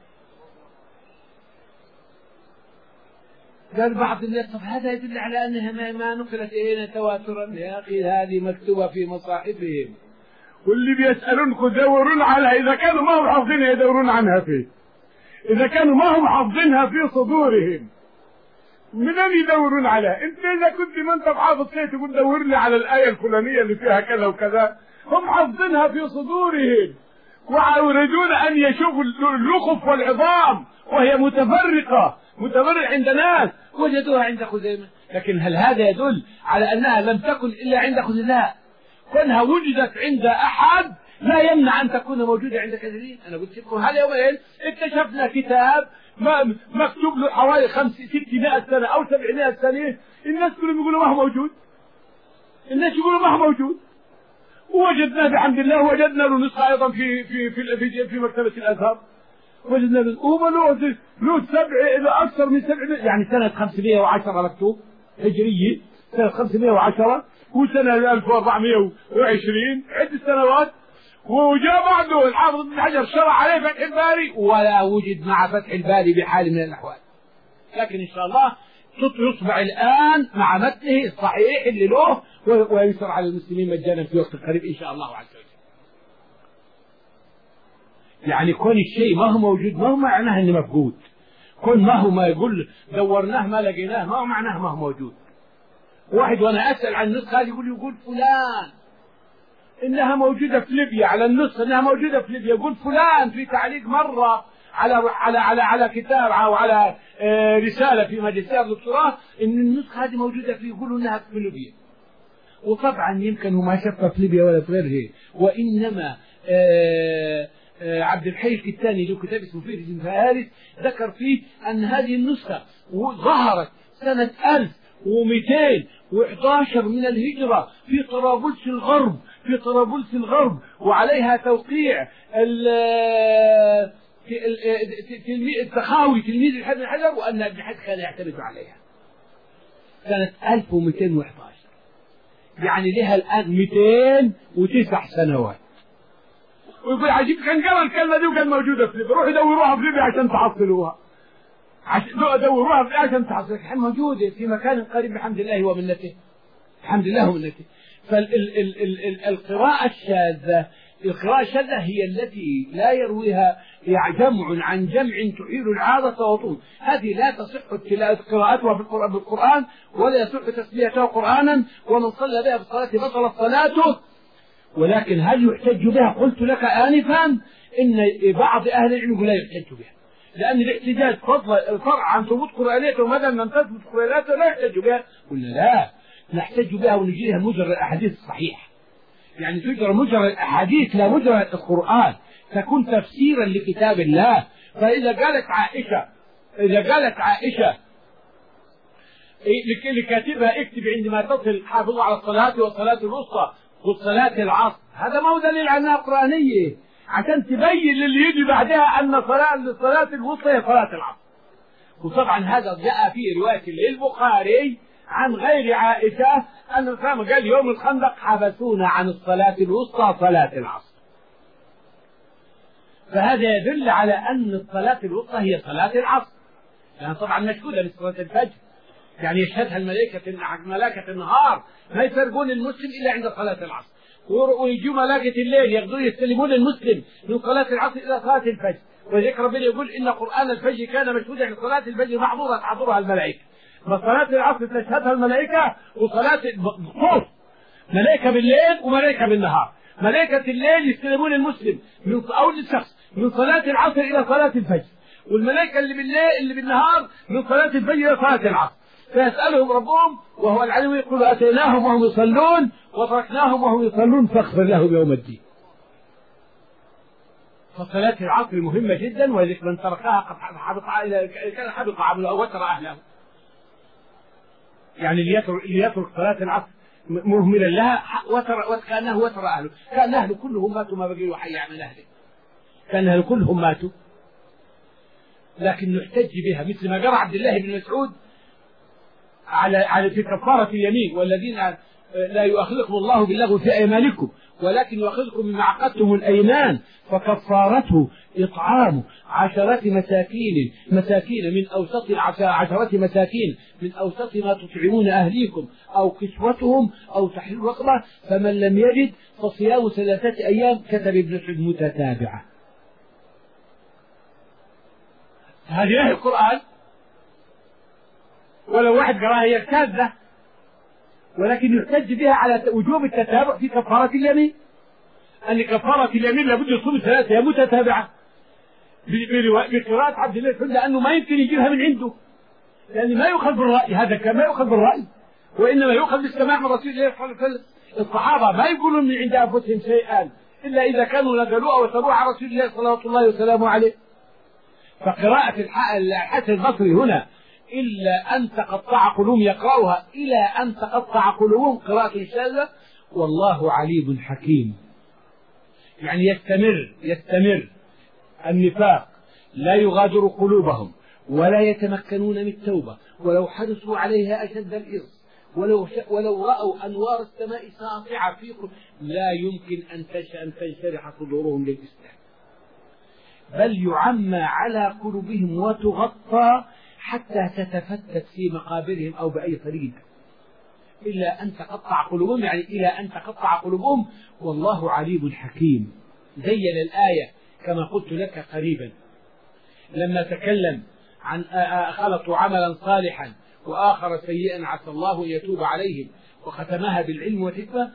[SPEAKER 1] قال بعض الناس طب هذا يدل على أنها ما نقلت إلينا تواترا. يا أخي هذه مكتوبة في مصاحفهم، واللي بيسألونك يدورون عليها، إذا كانوا ما هم حافظينها يدورون عنها فيه، إذا كانوا ما هم حافظينها في صدورهم منين يدورون عليها؟ أنت إذا كنت ما أنت حافظ شيء تقول دور لي على الآية الفلانية اللي فيها كذا وكذا. هم حافظينها في صدورهم ويريدون أن يشوفوا اللخف والعظام وهي متفرقة عند ناس وجدوها عند خزيمة. لكن هل هذا يدل على أنها لم تكن إلا عند خزيمة؟ لا، كونها وجدت عند أحد لا يمنع أن تكون موجودة عند كثيرين. أنا قلت لكم هذا يومين اكتشفنا كتاب مكتوب له حوالي 600 سنة أو 700 سنة، الناس كلهم يقولوا ما هو موجود، الناس يقولوا ما هو موجود، ووجدنا بحمد الله وجدنا له نسخة أيضا في مكتبة الأزهر، وجدنا له إلى أكثر من 700، يعني سنة 510 مكتوب هجرية، سنة 510 وسنة 1420 عدة سنوات. وجاء بعده الحافظ ابن حجر شرع عليه فتح الباري ولا وجد مع فتح الباري بحال من الأحوال. لكن إن شاء الله يصبح الآن مع متنه الصحيح اللي له وينشر على المسلمين مجانا في وقت قريب إن شاء الله عز وجل. يعني كون الشيء ما هو موجود ما هو معناه انه مفقود، كون ما هو ما يقول دورناه ما لقيناه ما هو معناه ما هو موجود. واحد وانا اسال عن النسخه هذه يقول فلان انها موجوده في ليبيا، على النسخه انها موجوده في ليبيا، يقول فلان في تعليق مره على كتاب او على رساله في ماجستير دكتوراه ان النسخه هذه موجوده في، يقولوا انها في ليبيا. وطبعا يمكن هو ما شافها في ليبيا ولا في غيرها، وانما عبد الحي الكتاني له كتاب اسمه فهرس فهارس ذكر فيه أن هذه النسخة ظهرت سنة 1211 من الهجرة في طرابلس الغرب وعليها توقيع التخاوي تلميذ الحجر الحجر، وأن ابن حجر كان يعتمد عليها سنة 1211، يعني لها الآن 209 سنوات. ويقول عجيب كان قرأ الكلمة دي وكان موجودة في ليبيا، روحوا دوروها في ليبيا عشان تحصلوها، دوروها في عشان تحصلوها، الحين موجودة في مكان قريب بحمد الله ومنته، الحمد لله ومنته. فالقراءة الشاذة هي التي لا يرويها جمع عن جمع تحيل العادة وطول، هذه لا تصح قراءتها بالقرآن ولا يصح تسميتها قرآنا، ومن صلى بها في الصلاة بطلت صلاته. ولكن هل يحتج بها؟ قلت لك آنفا إن بعض أهل العلم لا يحتج بها، لأن الاحتجاج فرع عن ثبوت قرآنيته، وماذا لم تثبت قرآنيته لا يحتج بها. قلنا لا، نحتج بها ونجيها مجرى الأحاديث الصحيحة، يعني تجرى مجرى الأحاديث لا مجرى القرآن، تكون تفسيرا لكتاب الله. فإذا قالت عائشة لكاتبها اكتب عندما تصل حافظوا على الصلاة والصلاة الوسطى والصلاة العصر، هذا ما هو دليل على أنها قرآنية، عشان تبين للي يجي بعدها أن الصلاة الوسطى هي صلاة العصر. وطبعا هذا جاء في رواية للبخاري عن غير عائشة أن الإسلام قال يوم الخندق حبسونا عن الصلاة الوسطى صلاة العصر. فهذا يدل على أن الصلاة الوسطى هي صلاة العصر، يعني طبعا مشهودة لصلاة الفجر، يعني يشهدها ملائكة النهار ما يفرقون المسلم إلا عند صلاة العصر، ويجوا ملائكة الليل ياخذون يستلمون المسلم من صلاة العصر إلى صلاة الفجر. وذلك ربنا يقول إن قرآن الفجر كان مشهودا لصلاة الفجر محظورة تحضرها الملائكة. فصلاة العصر تشهدها الملائكة، وصلاة خصوص ملائكة بالليل وملائكة بالنهار. ملائكة الليل يستلمون المسلم أو الشخص من صلاة العصر إلى صلاة الفجر، والملائكة اللي بالليل اللي بالنهار من صلاة الفجر إلى صلاة العصر، فيسألهم ربهم وهو العليم يقول أتيناهم وهم يصلون وتركناهم وهم يصلون فاغفر لهم يوم الدين. فصلاة العصر مهمة جدا، ولذلك من تركها قد حبط عمله أو وتر أهله. يعني اللي يترك صلاة العصر مهملا لها كأنه وتر أهله، كأن أهله كلهم ماتوا ما بقي له حي من أهله، كأن أهله كلهم ماتوا. لكن نحتج بها مثل ما قرأ عبد الله بن مسعود على في كفارة اليمين: والذين لا يؤاخذكم الله باللغو في أيمانكم ولكن يؤاخذكم بما عقدتم الأيمان فكفارته إطعام 10 مساكين من أوسط 10 مساكين من أوسط ما تطعمون أهليكم أو كسوتهم أو تحرير رقبة فمن لم يجد فصيام 3 أيام. كتب ابن مسعود متتابعة. هذه آية القرآن، ولو واحد قراها هي كاذبة، ولكن يحتج بها على وجوب التتابع في كفارة اليمين، أن كفارة اليمين لابد يصوم 3 أيام متتابعة بقراءة عبد الله بن مسعود، لأنه ما يمكن يجيبها من عنده، لأن ما يؤخذ بالرأي، هذا كما يؤخذ بالرأي، وإنما يؤخذ بالسماع من رسول الله صلى الله عليه وسلم. الصحابة ما يقولون من عند أنفسهم شيئا إلا إذا كانوا نقلوه أو تروه على رسول الله صلى الله عليه وسلم عليه. فقراءة الحسن البصري هنا إلا أن تقطع قلوبهم يقرأها إلى أن تقطع قلوبهم قراءة شاذة. والله عليم حكيم، يعني يستمر النفاق، لا يغادر قلوبهم ولا يتمكنون من التوبة ولو حدثوا عليها أشد الإرص، ولو رأوا أنوار السماء ساطعة في لا يمكن أن تنشرح صدورهم للإسلام، بل يعمى على قلوبهم وتغطى حتى تتفتت في مقابرهم أو بأي طريقة، إلا أن تقطع قلوبهم، يعني إلى أن تقطع قلوبهم. والله عليم حكيم. زين الآية كما قلت لك قريبا لما تكلم عن خلطوا عملا صالحا وآخر سيئا عسى الله أن يتوب عليهم وختمها بالعلم والحكمة.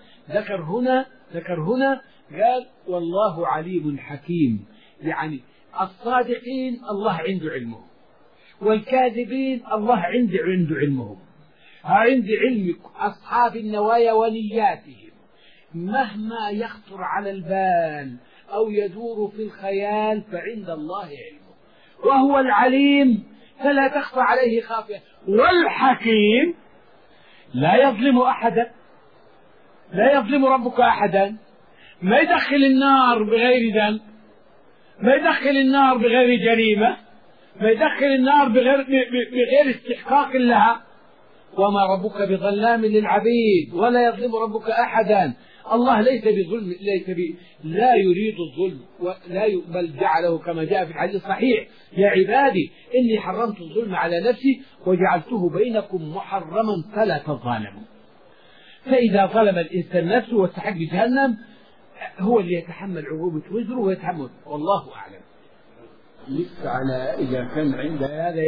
[SPEAKER 1] ذكر هنا قال والله عليم حكيم، يعني الصادقين الله عنده علمهم، والكاذبين الله عنده علمهم. عند علم أصحاب النوايا ونياتهم مهما يخطر على البال أو يدور في الخيال فعند الله علمه، وهو العليم فلا تخفى عليه خافية، والحكيم لا يظلم أحدا، لا يظلم ربك أحدا، ما يدخل النار بغير ذنب، ما يدخل النار بغير جريمة، ما يدخل النار بغير استحقاق لها. وما ربك بظلام للعبيد ولا يظلم ربك أحدا. الله ليس بظلم، لا يريد الظلم بل جعله كما جاء في الحديث الصحيح: يا عبادي إني حرمت الظلم على نفسي وجعلته بينكم محرما فلا تظالموا. فإذا ظلم الإنسان نفسه واستحق جهنم هو اللي يتحمل عقوبة وزره ويتحمل، والله أعلم. لسه على إذا كان عند هذا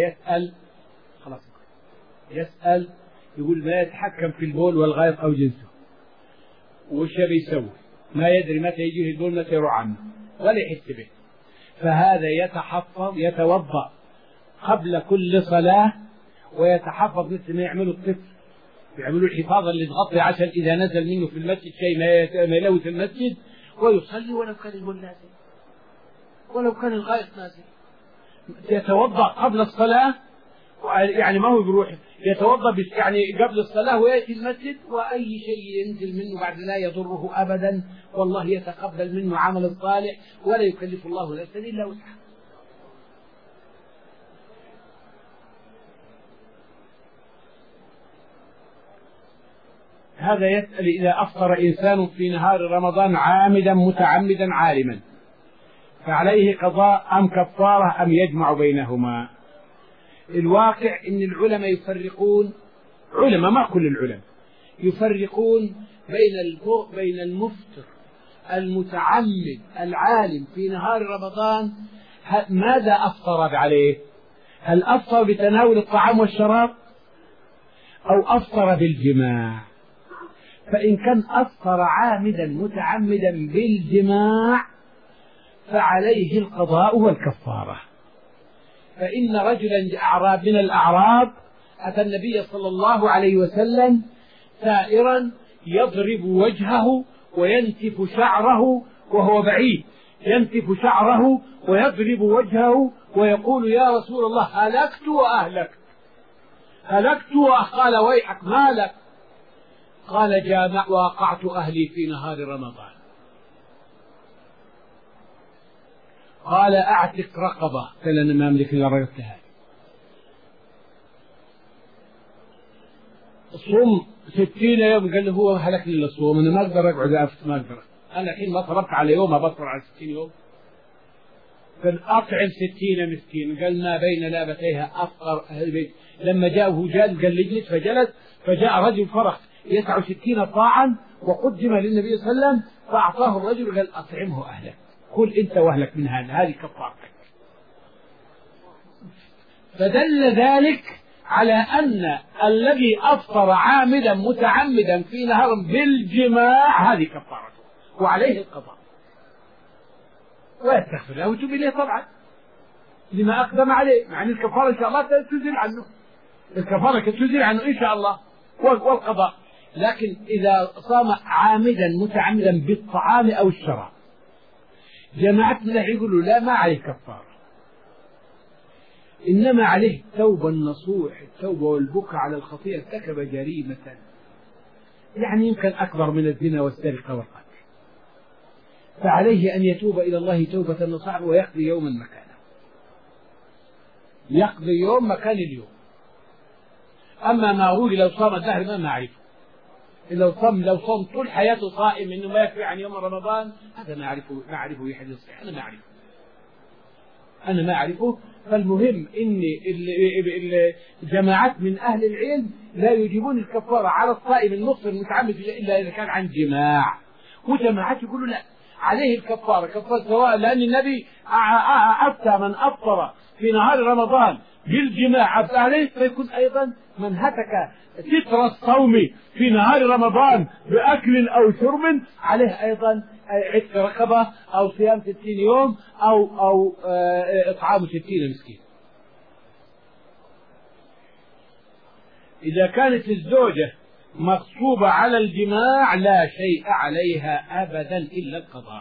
[SPEAKER 1] يسأل يقول ما يتحكم في البول والغائط أو جنسه، وش بيسوي؟ ما يدري متى يجيه البول متى يروح عنه ولا يحس به. فهذا يتوضأ قبل كل صلاة ويتحفظ مثل ما يعملوا الطفل، يعملوا الحفاظة اللي تغطي عشان إذا نزل منه في المسجد شيء ما يلوث المسجد، ويصلي ولو كان البول نازل ولو كان الغائط نازل. يتوضأ قبل الصلاة، يعني ما هو بيروح يتوضأ يعني قبل الصلاة ويأتي المسجد، وأي شيء ينزل منه بعد لا يضره أبدا، والله يتقبل منه عمل الصالح ولا يكلف الله نفسا إلا وسعها. هذا يسأل إذا أفطر إنسان في نهار رمضان عامدا متعمدا عالما فعليه قضاء أم كفارة أم يجمع بينهما؟ الواقع إن العلماء يفرقون، علماء ما كل العلماء يفرقون بين المفطر المتعمد العالم في نهار رمضان ماذا أفطر عليه؟ هل أفطر بتناول الطعام والشراب أو أفطر بالجماع؟ فإن كان أفطر عامدا متعمدا بالجماع فعليه القضاء والكفارة. فإن رجلا من الأعراب أتى النبي صلى الله عليه وسلم ثائرا يضرب وجهه وينتف شعره وهو بعيد، ينتف شعره ويضرب وجهه ويقول يا رسول الله هلكت وأهلكت، هلكت. قال ويحك ما لك؟ قال وقعت أهلي في نهار رمضان. قال أعتق رقبة، قال أنا ما أملك إلا رقبتها. صوم 60 يوم، قال له هو هلكني إلا الصوم، أنا ما أقدر أقعد أفت، ما أقدر، أنا الحين ما صبرت على يوم أبصر على 60 يوم. قال أطعم 60 مسكين، قال ما بين لابتيها أفقر أهل البيت. لما جاءه جاد قال اجلس فجلس، فجاء رجل فرح يسع 60 صاعا وقدم للنبي صلى الله عليه وسلم، فأعطاه الرجل قال أطعمه أهلك، كل أنت وأهلك من هذه كفارتك. فدل ذلك على أن الذي أفطر عامدا متعمدا في نهار بالجماع هذه كفارته وعليه القضاء، ويستغفر له ويتوب إليه طبعا لما أقدم عليه، مع أن الكفارة إن شاء الله تزيل عنه، الكفارة تزيل عنه إن شاء الله والقضاء. لكن إذا صام عامدا متعمدا بالطعام أو الشراب، جماعة الله يقولوا لا ما عليه كفارة، إنما عليه التوبة النصوح، التوبة والبكاء على الخطيئة، ارتكب جريمة يعني يمكن أكبر من الزنا والسرقة والقتل، فعليه أن يتوب إلى الله توبة نصوح ويقضي يوما مكانه، يقضي يوم مكان اليوم. أما ما أقول لو صام الدهر ما أعرفه، لو صام طول حياته صائم إنه ما يكفي عن يوم رمضان، هذا ما أعرفه يحدث الصحيح، أنا ما أعرفه. فالمهم إن جماعات من أهل العلم لا يجيبون الكفارة على الصائم المفطر المتعمد إلا إذا كان عن جماع، وجماعات يقولوا لا عليه الكفارة كفارة سواء، لأن النبي أفتى من أفطر في نهار رمضان بالجماع أفتى عليه، فيكون أيضا من هتك ستر الصوم في نهار رمضان بأكل أو شرب عليه أيضا عتق رقبة أو صيام 60 يوم أو إطعام 60 مسكين. إذا كانت الزوجة مغصوبة على الجماع لا شيء عليها أبدا إلا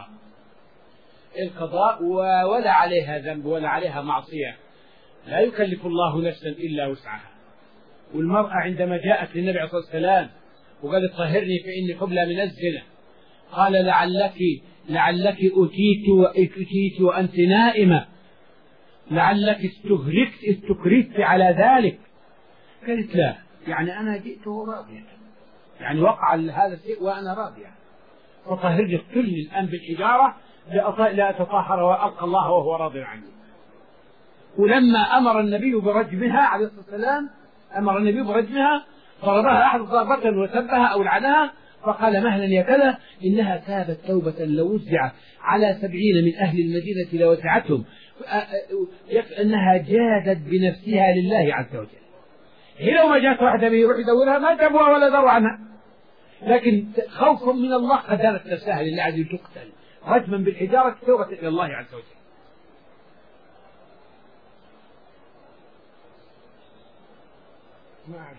[SPEAKER 1] القضاء ولا عليها ذنب ولا عليها معصية، لا يكلف الله نفسا إلا وسعها. والمرأة عندما جاءت للنبي عليه الصلاة والسلام وقالت طهرني فإني قبلة من الزنا، قال لعلك أتيت وأنت نائمة، لعلك استكرهت على ذلك. قالت لا، يعني أنا جئته راضية، يعني وقع هذا الشيء وأنا راضية، فطهرني اقتلني الآن بالحجارة لأتطهر وألقى الله وهو راضي عني. ولما أمر النبي برجمها عليه الصلاة والسلام، ضربها أحد ضربة وسبها أو لعنها، فقال مهلا يا كذا إنها تابت توبة لو وزعت على 70 من أهل المدينة لوسعتهم، أنها جادت بنفسها لله عز وجل. هي لو ما جاءت واحدة يروح يدورها ما جابوها ولا دروا عنها، لكن خوفا من الله قدرت نفسها لله عز وجل تقتل رجما بالحجارة توبة إلى الله عز وجل. ما أعرف.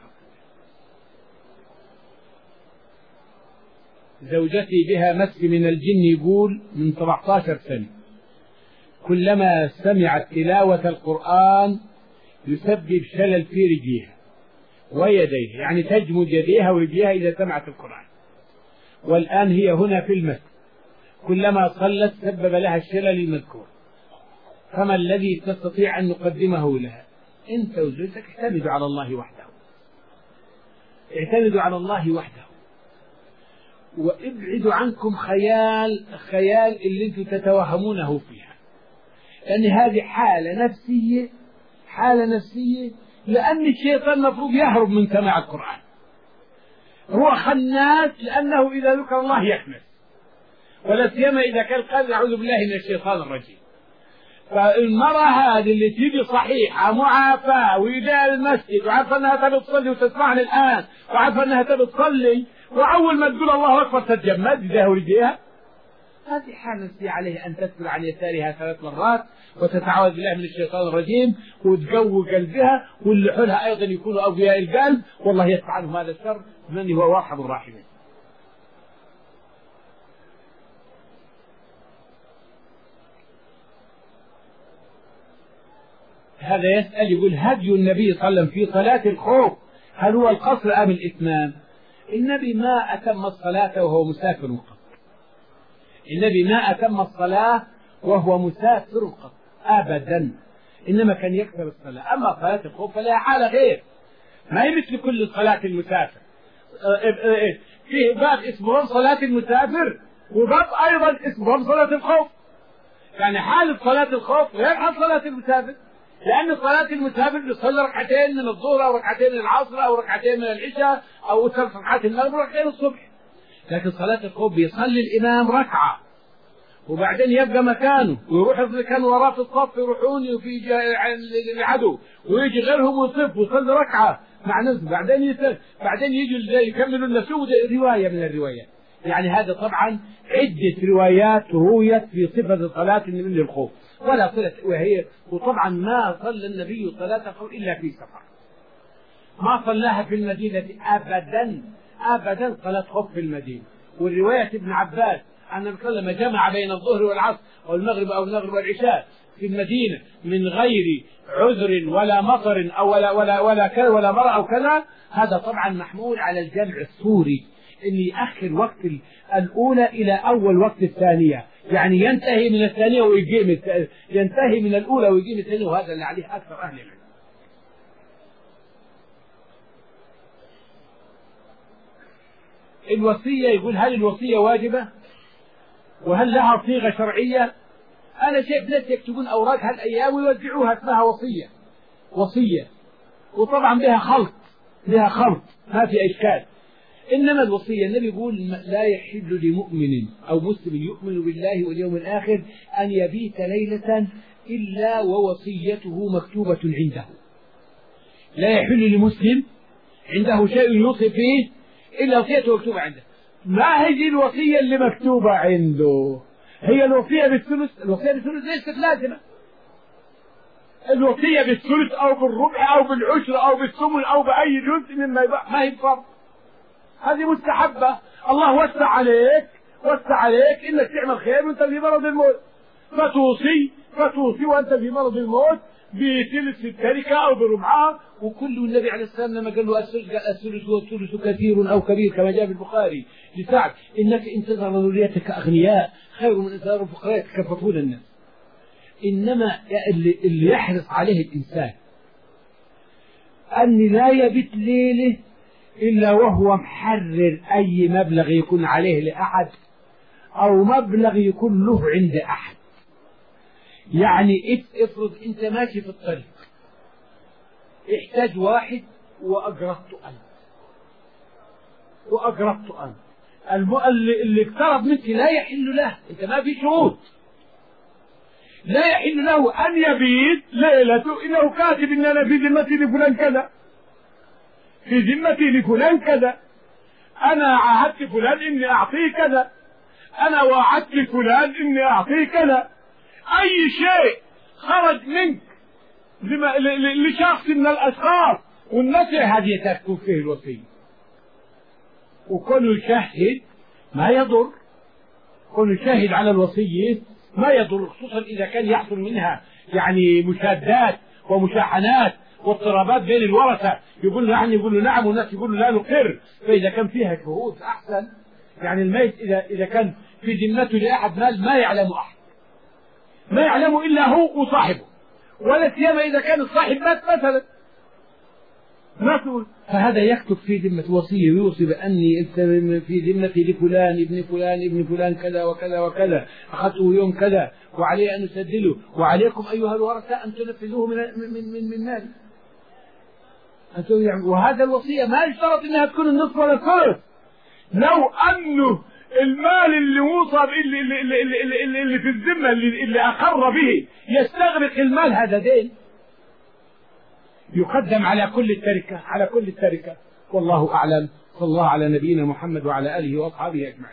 [SPEAKER 1] زوجتي بها مس من الجن، يقول من 17 سنة، كلما سمعت تلاوة القرآن يسبب شلل في رجليها ويديها، يعني تجمد يديها ورجليها إذا سمعت القرآن. والآن هي هنا في المسجد، كلما صلت سبب لها الشلل المذكور، فما الذي تستطيع أن نقدمه لها؟ أنت وزوجتك اعتمدوا على الله وحده، وابعدوا عنكم خيال اللي انتم تتوهمونه فيها، لأن هذه حالة نفسية، لأن الشيطان المفروض يهرب من سماع القرآن، هو خناس لأنه إذا ذكر الله يخنس، ولا سيما إذا كان قال أعوذ بالله من الشيطان الرجيم. فالمرأة هذه اللي تيجي صحيحة معافاة ويجي المسجد وعارفة أنها تبي تصلي وتسمعني الآن وعارفة أنها تبي تصلي، وأول ما تقول الله أكبر تتجمد يديها ورجليها، هذه حال نفسية عليه أن تسأل عن يسارها 3 مرات وتتعوذ بالله من الشيطان الرجيم وتقوي قلبها، واللي حولها أيضا يكونوا أقوياء القلب، والله يدفع عنهم هذا الشر من هو أرحم الراحمين. هذا يسأل يقول هدي النبي صلى الله عليه وسلم في صلاة الخوف هل هو القصر أم الإتمام؟ النبي ما أتم الصلاة وهو مسافر قط. النبي ما أتم الصلاة وهو مسافر قط أبدا، إنما كان يكثر الصلاة. أما صلاة الخوف فلها حالة غير، ما هي مثل كل صلاة المسافر. فيه باب اسمه صلاة المسافر وباب أيضا اسمه صلاة الخوف. يعني حالة صلاة الخوف غير حال صلاة المسافر، لأن صلاة المسافر بيصلي ركعتين من الظهر أو ركعتين من العصر أو ركعتين من العشاء أو 3 ركعات المغرب وركعتين الصبح. لكن صلاة الخوف بيصلي الإمام ركعة وبعدين يبقى مكانه ويروح اللي كان وراه في الصف يروحون وفي العدو ويجي غيرهم ويصف ويصلي ركعة مع نفسه، بعدين يجوا يكملوا النسوء. رواية من الروايات. يعني هذا طبعا عدة روايات رويت في صفة صلاة النبي للخوف ولا صلة وهي. وطبعا ما صلى النبي صلاة الخوف إلا في سفر، ما صلاها في المدينة أبدا أبدا صلاة خوف في المدينة. والرواية ابن عباس أن النبي صلى الله عليه وسلم جمع بين الظهر والعصر أو المغرب والعشاء في المدينة من غير عذر ولا مطر أو ولا مرأة أو كذا. هذا طبعا محمول على الجمع السوري، أن يأخر وقت الأولى إلى أول وقت الثانية، يعني ينتهي من الثانية ويقيم ينتهي من الأولى ويقيم الثانية، وهذا اللي عليه أكثر أهل العلم. الوصية يقول هل الوصية واجبة وهل لها صيغة شرعية؟ أنا شايف ناس يكتبون أوراق هالأيام ويوزعوها اسمها وصية وطبعا بها خلط ما في إشكال. إنما الوصية النبي يقول لا يحل لمؤمن أو مسلم يؤمن بالله واليوم الآخر أن يبيت ليلة إلا ووصيته مكتوبة عنده. لا يحل لمسلم عنده شيء يوصي فيه إلا وصيته مكتوبة عنده. ما هي الوصية اللي مكتوبة عنده؟ هي الوصية بالثلث. الوصية بالثلث ليست لازمة. الوصية بالثلث أو بالربع أو بالعشر أو بالثمن أو بأي جزء مما يبقى ما هي فرض، هذه مستحبة. الله وسع عليك إنك تعمل خير وأنت في مرض الموت، فتوصي وأنت في مرض الموت بثلث التركة أو بربعها. وكل النبي عليه السلام لما قال له الثلث والثلث كثير أو كبير كما جاء في البخاري لسعد إنك إن تذر ذريتك أغنياء خير من إن تذر فقراء يتكففون الناس. إنما اللي يحرص عليه الإنسان أن لا يبت ليله إلا وهو محرر أي مبلغ يكون عليه لأحد أو مبلغ يكون له عند أحد. يعني افرض أنت ماشي في الطريق احتاج واحد وأقرضت أنت اللي اقترض منك لا يحل له، أنت ما في شروط، لا يحل له أن يبيت ليلته إنه كاتب إن أنا في ذمتي لفلان كذا، في ذمتي لفلان كذا، أنا عاهدت فلان إني أعطيه كذا، أنا وعدت فلان إني أعطيه كذا. أي شيء خرج منك لشخص من الأشخاص والنسي هذه تكتب فيه الوصية. وكل شاهد ما يضر، كل شاهد على الوصية ما يضر، خصوصا إذا كان يحصل منها يعني مشادات ومشاحنات واضطرابات بين الورثة، يقول له نعم والناس يقول له لا نقر. فإذا كان فيها شهود أحسن. يعني الميت إذا كان في ذمته لأحد مال ما يعلم أحد، ما يعلم إلا هو وصاحبه، ولا سيما إذا كان الصاحب مات مثلا فهذا يكتب في ذمة وصية ويوصي بأني في ذمتي لفلان ابن فلان كذا وكذا وكذا، أخذته يوم كذا وعليه أن أسدله، وعليكم أيها الورثة أن تنفذوه من مالي. وهذا الوصية ما يشترط أنها تكون النصف ولا الثلث. لو أنه المال اللي وصى اللي في الذمة اللي أقر به يستغرق المال، هذا دين يقدم على كل التركة. والله أعلم. صلى الله على نبينا محمد وعلى آله وأصحابه أجمعين.